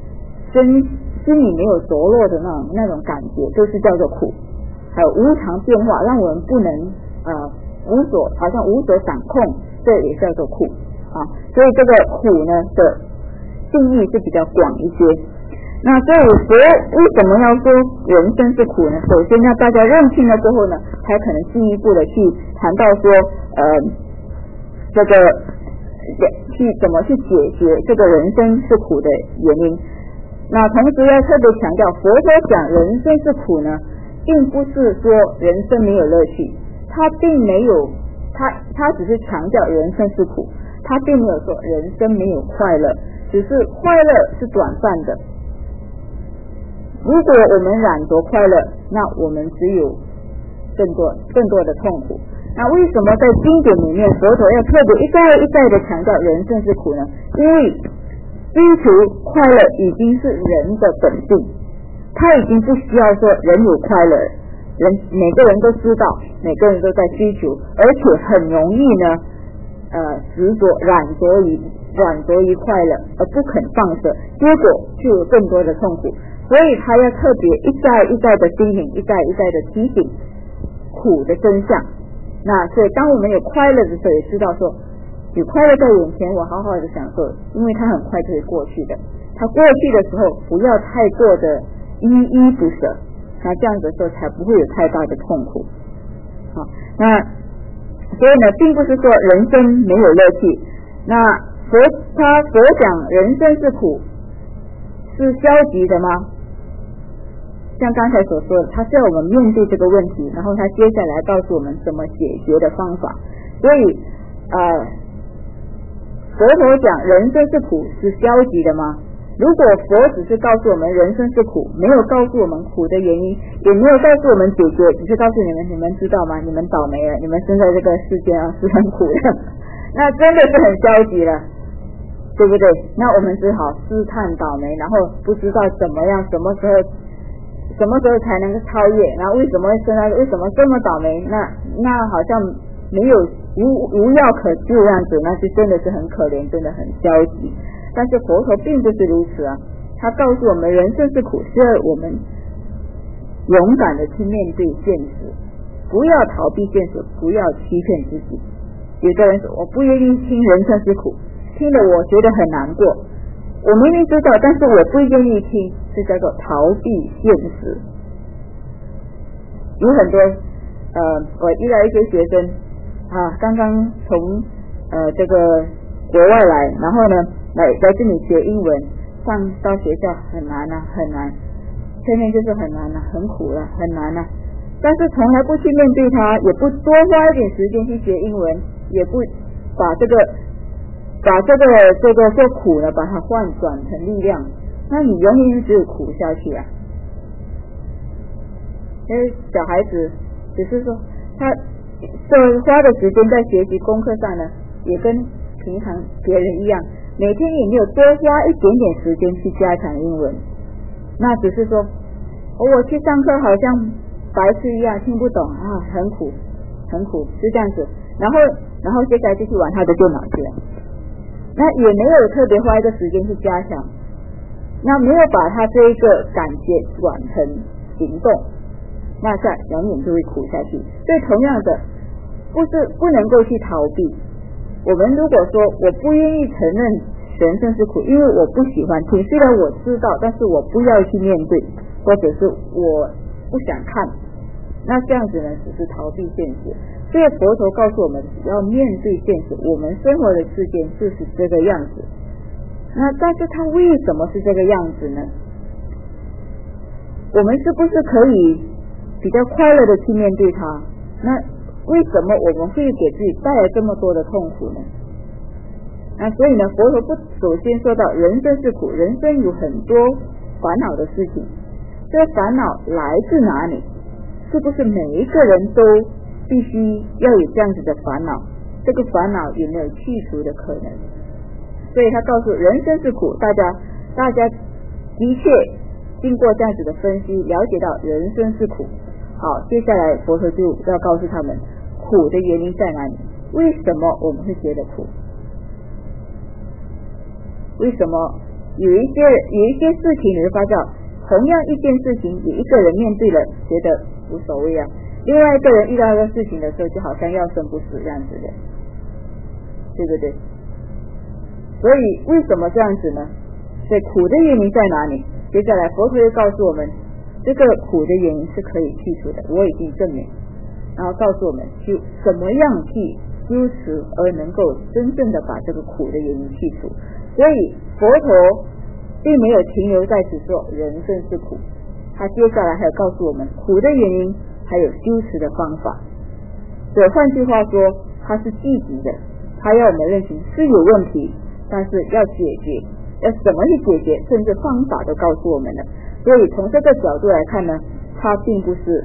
心里没有着落的那种感觉，就是叫做苦。还有无常变化，让我们不能好像无所掌控，这也叫做苦啊。所以这个苦呢的定义是比较广一些。那所以为什么要说人生是苦呢？首先让大家认清了之后呢，才可能进一步的去谈到说这个去怎么去解决这个人生是苦的原因。那同时要特别强调，佛陀讲人生是苦呢，并不是说人生没有乐趣，他并没有他只是强调人生是苦，他并没有说人生没有快乐，只是快乐是短暂的。如果我们染着快乐，那我们只有更多的痛苦。那为什么在经典里面佛陀要特别一再一再的强调人生是苦呢？因为追求快乐已经是人的本性，他已经不需要说人有快乐，每个人都知道，每个人都在追求，而且很容易呢执着染着于快乐而不肯放舍，结果就有更多的痛苦。所以他要特别一再一再的叮咛，一再一再的提醒苦的真相。那所以当我们有快乐的时候，也知道说有快乐在眼前，我好好的享受，因为它很快就会过去的。它过去的时候不要太过的依依不舍，那这样子的时候才不会有太大的痛苦。好，那所以呢，并不是说人生没有乐趣。那他所讲人生是苦，是消极的吗？像刚才所说的，他是要我们面对这个问题，然后他接下来告诉我们怎么解决的方法。所以佛陀讲人生是苦是消极的吗？如果佛只是告诉我们人生是苦，没有告诉我们苦的原因，也没有告诉我们解决，只是告诉你们知道吗？你们倒霉了，你们生在这个世界是很苦的，那真的是很消极了，对不对？那我们只好试探倒霉，然后不知道怎么样，什么时候才能够超越，然后为什么会生在，为什么这么倒霉？那好像没有无药可救这样子，那就真的是很可怜，真的很消极。但是佛陀并不是如此啊，他告诉我们人生是苦，是要我们勇敢的去面对现实，不要逃避现实，不要欺骗自己。有的人说我不愿意听人生是苦，听了我觉得很难过，我明明知道，但是我不愿意听，这叫做逃避现实。有很多我遇到一些学生刚刚从这个国外来，然后呢来这里学英文，上到学校很难很难，天天就是很难很苦很难但是从来不去面对它，也不多花一点时间去学英文，也不把这个说苦呢把它转成力量，那你永远只有苦下去啊。因为小孩子只是说他花的时间在学习功课上呢，也跟平常别人一样，每天也没有多花一点点时间去加强英文，那只是说我去上课好像白痴一样听不懂很苦就这样子，然后接下来就去玩他的电脑去了，那也没有特别花一个时间去加强，那没有把他这一个感觉转成行动，那这永远就会苦下去。所以同样的，不能够去逃避。我们如果说我不愿意承认人生是苦，因为我不喜欢听，虽然我知道，但是我不要去面对，或者是我不想看，那这样子呢只是逃避现实。所以佛陀告诉我们要面对现实，我们生活的世界就是这个样子。那但是它为什么是这个样子呢？我们是不是可以比较快乐的去面对它？那为什么我们会给自己带来这么多的痛苦呢？那所以呢，佛陀首先说到人生是苦，人生有很多烦恼的事情，这个烦恼来自哪里？是不是每一个人都必须要有这样子的烦恼？这个烦恼有没有去除的可能？所以他告诉人生是苦，大家的确经过这样子的分析，了解到人生是苦。好，接下来佛陀就要告诉他们苦的原因在哪里，为什么我们会觉得苦，为什么有一些事情你会发现，同样一件事情，有一个人面对了觉得无所谓啊，另外一个人遇到这个事情的时候，就好像要生不死这样子的，对不对？所以为什么这样子呢？所以苦的原因在哪里？接下来佛陀又告诉我们，这个苦的原因是可以去除的，我已经证明，然后告诉我们就怎么样去修持而能够真正的把这个苦的原因去除。所以佛陀并没有停留在只说人生是苦，他接下来还有告诉我们苦的原因还有修持的方法。所以换句话说，他是积极的，他要我们认清是有问题，但是要解决，要怎么去解决，甚至方法都告诉我们了。所以从这个角度来看呢，他并不是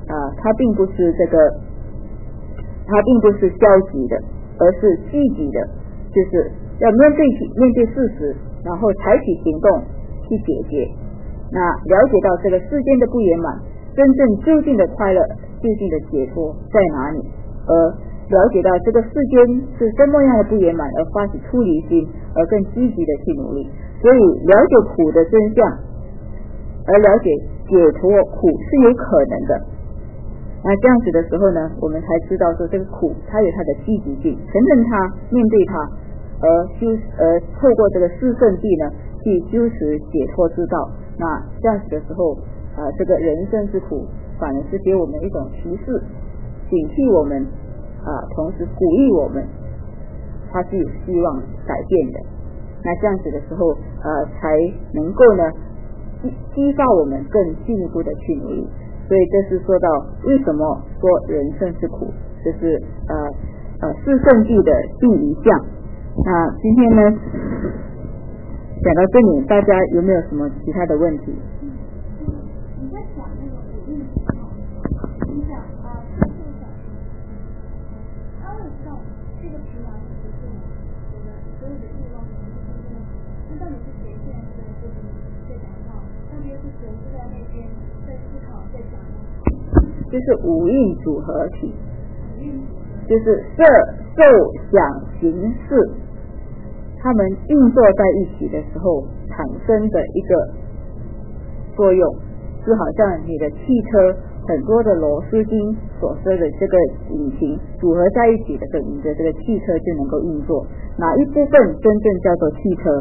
消极的，而是积极的，就是要面对事实，然后采取行动去解决。那了解到这个世间的不圆满，真正究竟的快乐，究竟的解脱在哪里，而了解到这个世间是什么样的不圆满，而发起出离心，而更积极的去努力。所以了解苦的真相，而了解解脱苦是有可能的。那这样子的时候呢，我们才知道说这个苦它有它的积极性，承认它，面对它，而透过这个四圣谛呢去修持解脱之道。那这样子的时候这个人生之苦反而是给我们一种提示，警惕我们同时鼓励我们，它是有希望改变的。那这样子的时候才能够呢激发我们更进一步的去努力。所以这是说到为什么说人生是苦，这是四圣谛的第一项。那今天呢讲到这里，大家有没有什么其他的问题？ 你在讲那个苦运的时候，你想他会知道这个平常不是我们所有的欲望那到底是谁现在在讲话，特别是谁是在那边在思考在想呢？ 就是五蕴组合体，就是色受想行识它们运作在一起的时候产生的一个作用，就好像你的汽车很多的螺丝钉所说的这个引擎组合在一起的时候，你的这个汽车就能够运作。哪一部分真正叫做汽车？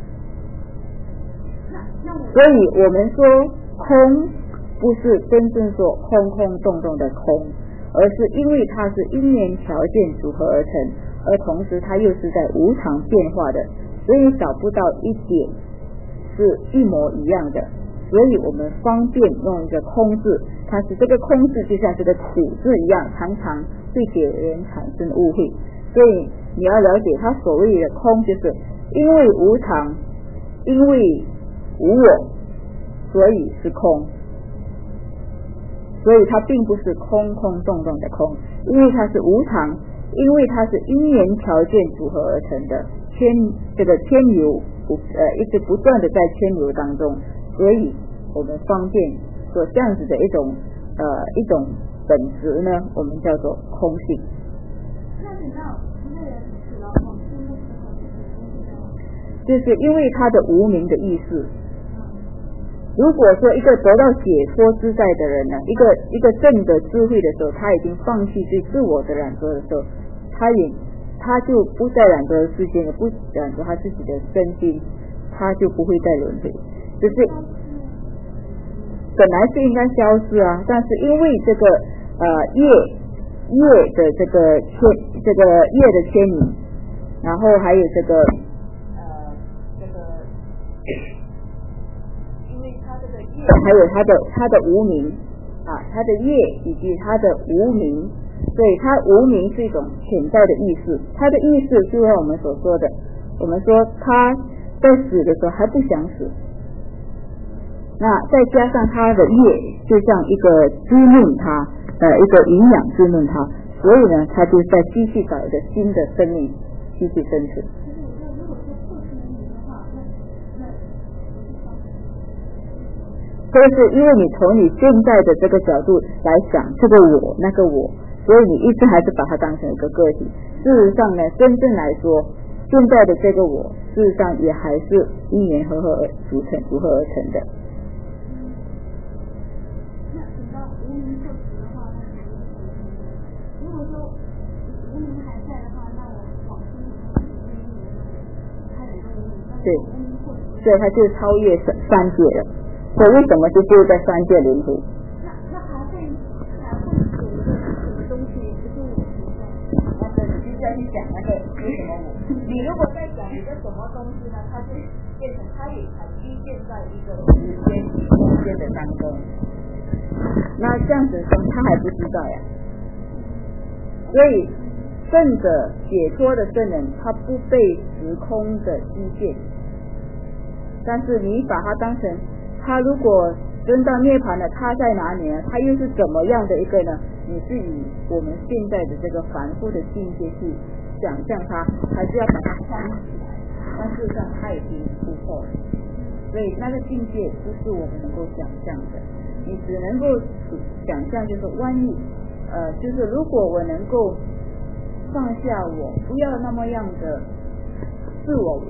所以我们说空不是真正说空空洞洞的空，而是因为它是因缘条件组合而成，而同时它又是在无常变化的，所以找不到一点是一模一样的。所以我们方便用一个空字，它是这个空字就像这个苦字一样，常常会给人产生误会。所以你要了解它所谓的空，就是因为无常，因为无我，所以是空。所以它并不是空空洞洞的空，因为它是无常，因为它是因缘条件组合而成的这个牵流一直不断的在牵流当中，所以我们方便做这样子的一种本质呢，我们叫做空性。 那等到一个人死了往生的时候， 就是因为他的无明的意识。如果说一个得到解脱自在的人呢，一个正的智慧的时候，他已经放弃对自我的染着的时候，他就不再染着世间，也不染着他自己的身心，他就不会再轮回。就是本来是应该消失啊，但是因为这个业的这个业的牵引，然后还有这个还有他的无明他的业以及他的无明，所以他无明是一种潜在的意识，他的意识就像我们所说的，我们说他在死的时候还不想死，那再加上他的业就像一个滋润他一个营养滋润他，所以呢他就在继续找一个新的生命继续生存。这是因为你从你现在的这个角度来想这个我那个我，所以你一直还是把它当成一个个体。事实上呢，真正来说现在的这个我，事实上也还是因缘合合而组合而成的。 那等到无名破除的话，那如果说无名还在的话，那我往生他有个无名， 对，所以他就超越三界了。所以为什么就在三界轮回？ 那还会有一个什么东西不是我存在？ 那个你就要去讲那个为什么我？你如果在讲一个什么东西呢，它就变成它也还局限在一个时间与空间的当中。那这样子说，他还不知道呀。所以圣者解脱的圣人，他不被时空的局限。但是你把它当成他如果真到涅槃了，他在哪里呢？他又是怎么样的一个呢？你是以我们现在的这个凡夫的境界去想象他，还是要把它框起来？但事实上他已经突破了，所以那个境界不是我们能够想象的。你只能够想象，就是万一就是如果我能够放下我，不要那么样的自我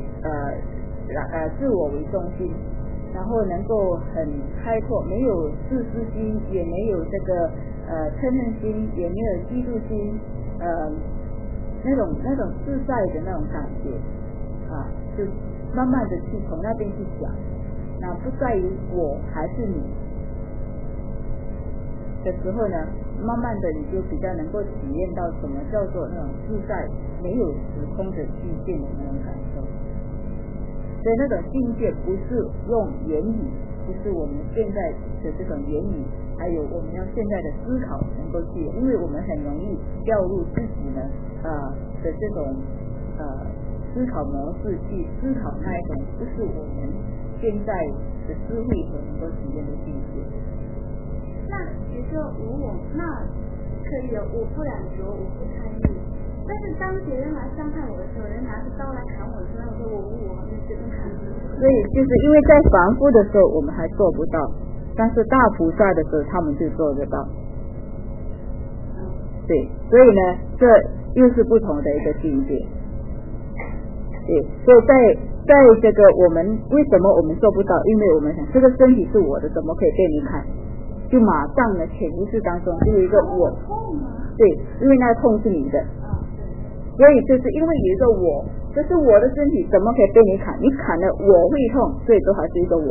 为中心，然后能够很开阔，没有自私心，也没有这个嗔恨心，也没有嫉妒心，那种自在的那种感觉啊，就慢慢的去从那边去想，那不在于我还是你的时候呢，慢慢的你就比较能够体验到什么叫做那种自在，没有时空的局限的那种感受。所以那种境界不是用言语，不是我们现在的这种言语，还有我们要现在的思考能够去，因为我们很容易掉入自己呢的这种思考模式去思考那一种不是我们现在的智慧所能够体验的境界。 那比如说无我，那可以有我不染着，我不参与。但是当别人来伤害我的时候，人拿着刀来砍我的时候，我说我无我，你只能砍。 所以就是因为在凡夫的时候我们还做不到，但是大菩萨的时候他们就做得到。对，所以呢，这又是不同的一个境界。对，所以在这个我们为什么我们做不到？因为我们想这个身体是我的，怎么可以被你砍？就马上呢，潜意识当中就有一个我。对，因为那个痛是你的。所以就是因为有一个我，这是我的身体，怎么可以被你砍？你砍了我会痛，所以都还是一个我。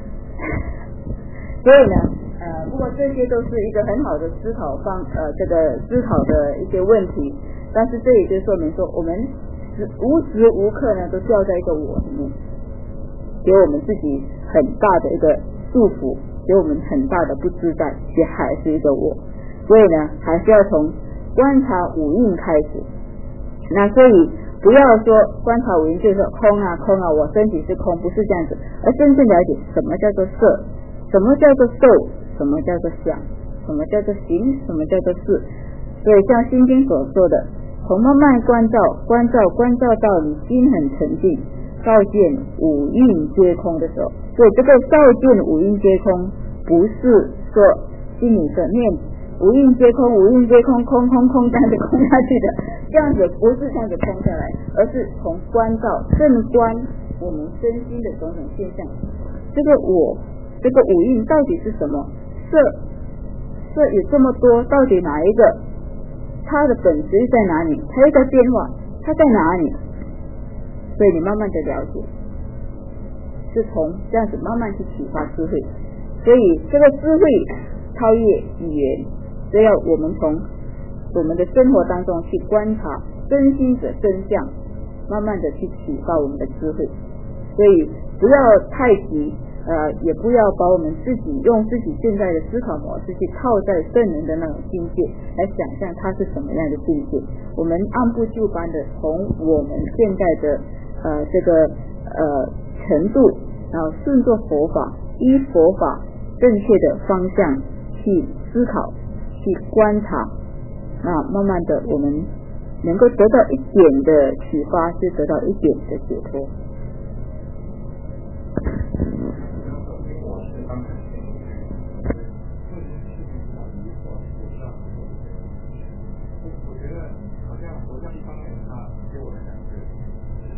所以呢，不过这些都是一个很好的思考这个思考的一些问题，但是这也就说明说，我们无时无刻呢都掉在一个我里面，给我们自己很大的一个束缚，给我们很大的不自在，也还是一个我。所以呢，还是要从观察五蕴开始。那所以不要说观察五蕴就是空啊，我身体是空，不是这样子，而真正了解什么叫做色，什么叫做受，什么叫做想，什么叫做行，什么叫做事。所以像心经所说的，从慢慢关照到你心很沉静，照见五蕴皆空的时候，所以这个照见五蕴皆空，不是说心里的念五蕴皆空，空这样子空下去的，这样子不是这样子空下来，而是从关照正观我们身心的种种现象。这个我，这个五蕴到底是什么？色有这么多，到底哪一个？它的本质在哪里？它又在变化，它在哪里？所以你慢慢的了解，是从这样子慢慢去启发智慧。所以这个智慧超越语言，只要我们从我们的生活当中去观察真心的真相，慢慢的去启发我们的智慧。所以不要太急，也不要把我们自己用自己现在的思考模式去套在圣人的那种境界来想象它是什么样的境界。我们按部就班的从我们现在的这个程度，然后顺着佛法，依佛法正确的方向去思考，去观察，那慢慢的我们能够得到一点的启发，就得到一点的解脱。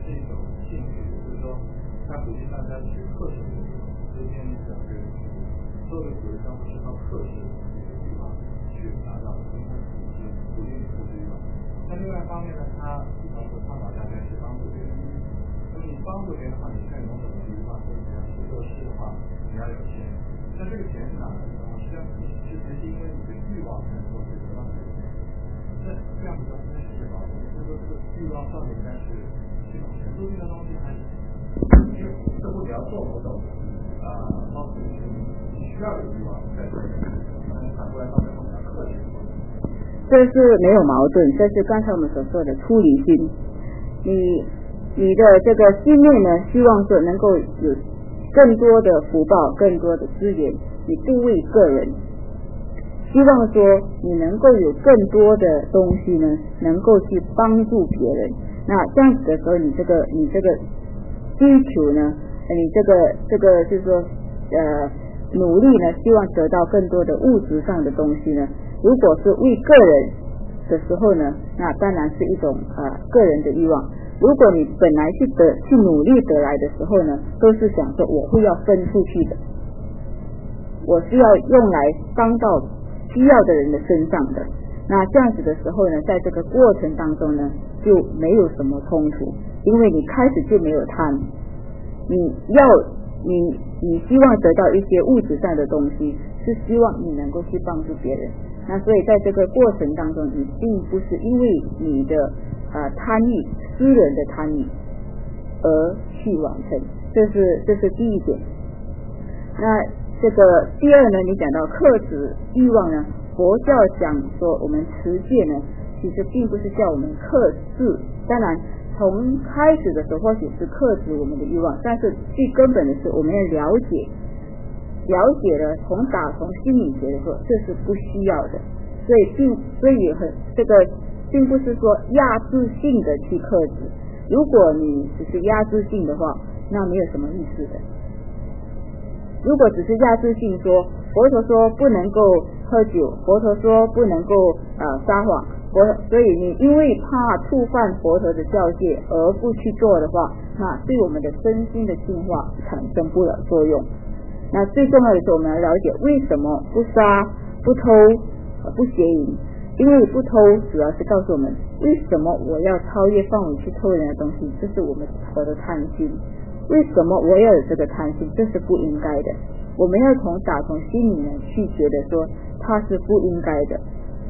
是一种兴趣，就是说它鼓励大家去克制这个欲望。所以今天你讲这个做的鼓励当中是靠克制这个欲望去达到，所以它是鼓励你克制欲望。但另外一方面呢，它比方说倡导大家去帮助别人。那么你帮助别人的话，你现在能怎么去欲望？或者你要去做事的话，你要有钱。那这个钱是哪来的话，实际上是因为你的欲望才能够得到这个钱。那这样子的话，应该是保护。就是说，这个欲望到底应该是一种程度性的东西，还是因为似乎你要做某种方式，你需要有欲望在这里，那你反过来到最后你要克制。 这是没有矛盾，这是刚才我们所说的出离心。你的这个心念呢，希望说能够有更多的福报，更多的资源，你不为个人，希望说你能够有更多的东西呢，能够去帮助别人。那这样子的时候，你这个追求呢，你这个就是说努力呢，希望得到更多的物质上的东西呢，如果是为个人的时候呢，那当然是一种个人的欲望。如果你本来去努力得来的时候呢，都是想说我会要分出去的，我是要用来帮到需要的人的身上的。那这样子的时候呢，在这个过程当中呢，就没有什么冲突，因为你开始就没有贪，你希望得到一些物质上的东西，是希望你能够去帮助别人。那所以在这个过程当中，你并不是因为你的贪欲，私人的贪欲而去完成，这是第一点。那这个第二呢，你讲到克制欲望呢，佛教讲说我们持戒呢，其实并不是叫我们克制，当然从开始的时候或许是克制我们的欲望，但是最根本的是我们要了解了，从心理学的说，这是不需要的，所以这个并不是说压制性的去克制。如果你只是压制性的话，那没有什么意思的。如果只是压制性说，佛陀说不能够喝酒，佛陀说不能够撒谎，所以你因为怕触犯佛陀的教戒而不去做的话，那对我们的身心的净化产生不了作用。那最重要的是我们要了解为什么不杀、不偷、不邪淫。因为不偷主要是告诉我们为什么我要超越范围去偷人的东西，这是我们的贪心。为什么我要有这个贪心，这是不应该的。我们要打从心里面去觉得说它是不应该的，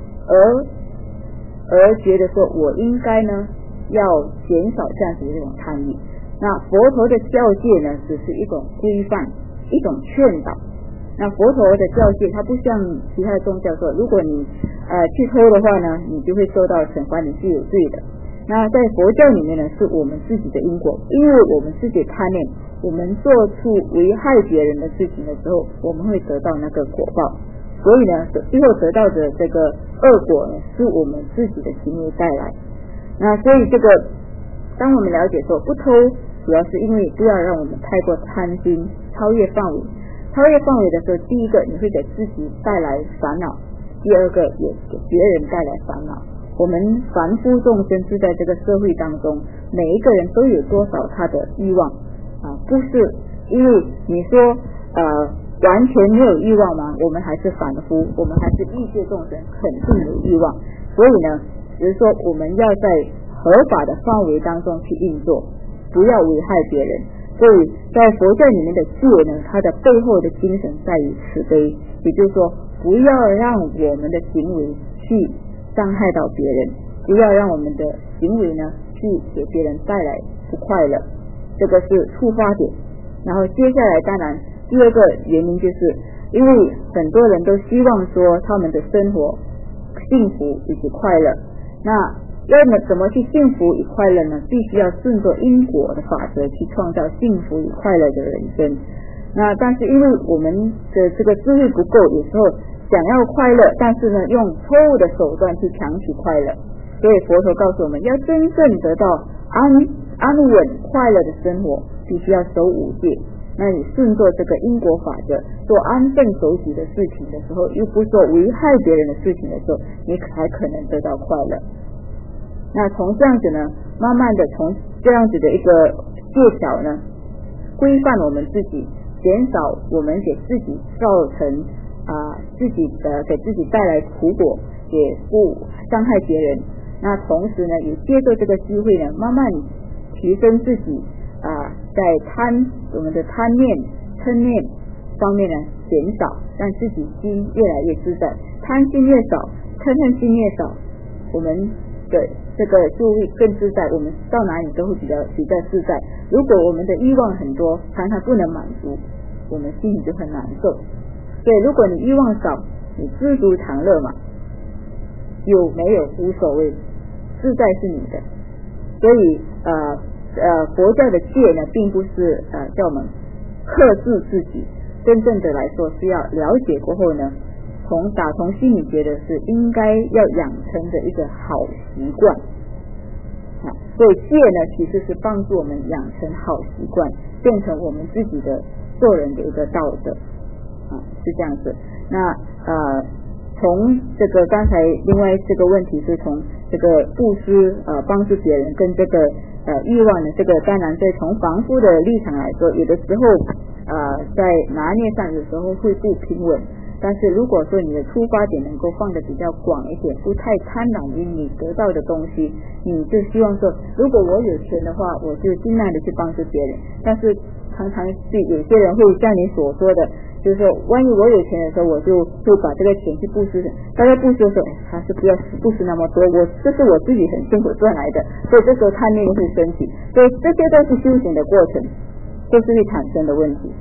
而觉得说我应该呢要减少这样子的这种贪欲。那佛陀的教戒呢，只是一种规范，一种劝导。那佛陀的教戒它不像其他的宗教说，如果你去偷的话呢，你就会受到惩罚，你是有罪的。那在佛教里面呢，是我们自己的因果，因为我们自己贪念，我们做出危害别人的事情的时候，我们会得到那个果报。所以呢，最后得到的这个恶果呢，是我们自己的行为带来。那所以这个，当我们了解说不偷，主要是因为不要让我们太过贪心，超越范围。超越范围的时候，第一个你会给自己带来烦恼，第二个也给别人带来烦恼。我们凡夫众生是在这个社会当中，每一个人都有多少他的欲望不是因为你说完全没有欲望吗？我们还是凡夫，我们还是欲界众生，肯定有欲望。所以呢，比如说我们要在合法的范围当中去运作，不要危害别人。所以在佛教里面的戒呢，它的背后的精神在于慈悲，也就是说不要让我们的行为去伤害到别人，不要让我们的行为呢去给别人带来不快乐，这个是出发点。然后接下来当然第二个原因就是因为很多人都希望说他们的生活幸福以及快乐，那要怎么去幸福与快乐呢？必须要顺着因果的法则去创造幸福与快乐的人生。那但是因为我们的这个智慧不够，有时候想要快乐，但是呢用错误的手段去强取快乐，所以佛陀告诉我们，要真正得到安稳快乐的生活，必须要守五戒。那你顺着这个因果法则做安分守己的事情的时候，又不做危害别人的事情的时候，你才可能得到快乐。 那从这样子呢，慢慢的从这样子的一个戒条呢，规范我们自己，减少我们给自己造成给自己带来苦果，也不伤害别人。那同时呢，也借助这个机会呢，慢慢提升自己在我们的贪念、嗔念方面呢减少，让自己心越来越自在，贪心越少，嗔恨心越少，我们的这个就会更自在，我们到哪里都会比较自在。如果我们的欲望很多，常常不能满足，我们心里就很难受。所以如果你欲望少，你知足常乐嘛，有没有无所谓，自在是你的。所以佛教的戒呢，并不是叫我们克制自己，真正的来说是要了解过后呢，打从心里觉得是应该要养成的一个好习惯。所以戒呢，其实是帮助我们养成好习惯，变成我们自己的做人的一个道德。是这样子。那从这个刚才另外这个问题是从这个布施帮助别人跟这个欲望的这个，当然在从凡夫的立场来说，有的时候在拿捏上有时候会不平稳，但是如果说你的出发点能够放得比较广一点，不太贪婪于你得到的东西，你就希望说，如果我有钱的话，我就尽量的去帮助别人。但是常常有些人会像你所说的，就是说万一我有钱的时候，我就会把这个钱去布施，大家布施的时候还是不要布施那么多，这是我自己很辛苦赚来的，所以这时候贪念会升起，所以这些都是修行的过程，都是会产生的问题。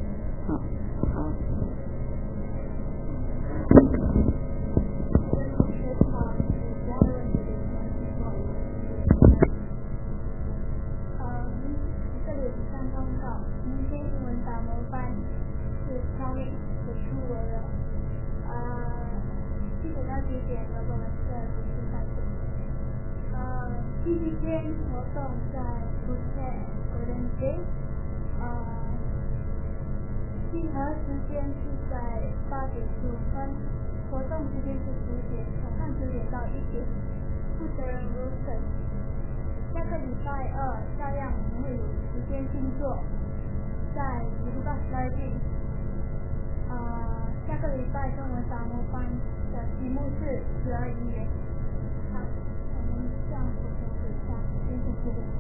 星期天活动在福建国人街，集合时间是在8点15分，活动时间是10点，早上10点到1点。负责人Wilson。下个礼拜二照样我们会有时间星座，在12点。下个礼拜中文打模班的题目是12因缘。好，我们这样子。谢谢。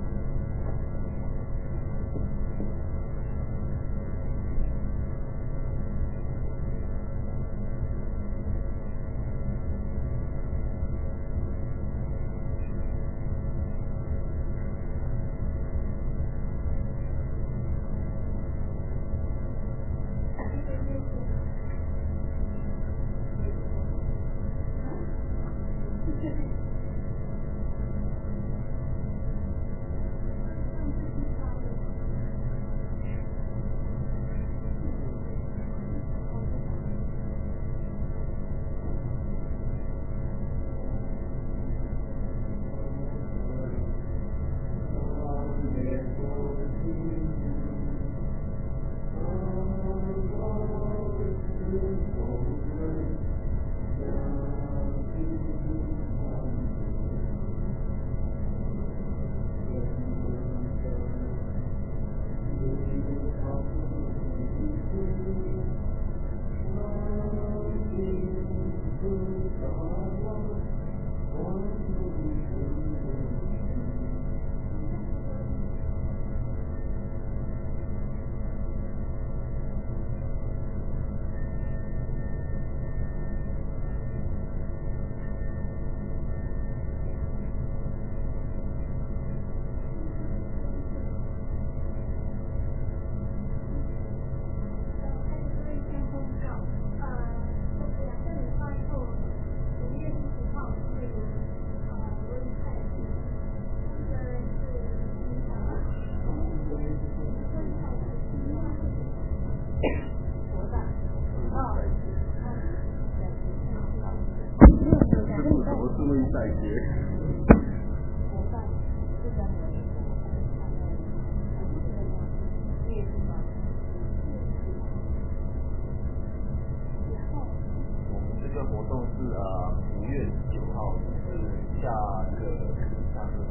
这个活动是5月9号，是下个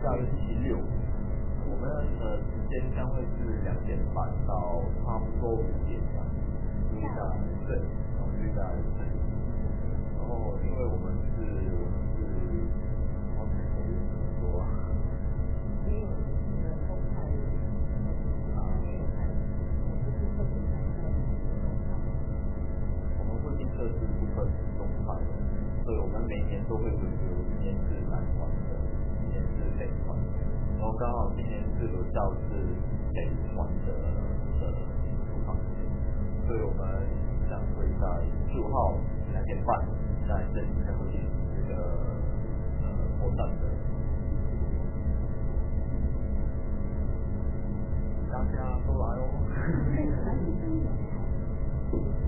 下个星期六，我们的时间将会是2点半到差不多5点这样，注意一下，对，注意一下日期。然后因为我们是说啊。测试顾客是动态的，所以我们每年都会轮流，今年是男团的，今年是北团的，然后刚好今年是轮到是北团的出场时间，所以我们将会在15号2点半在这里开会这个扩散的。大家都来哦。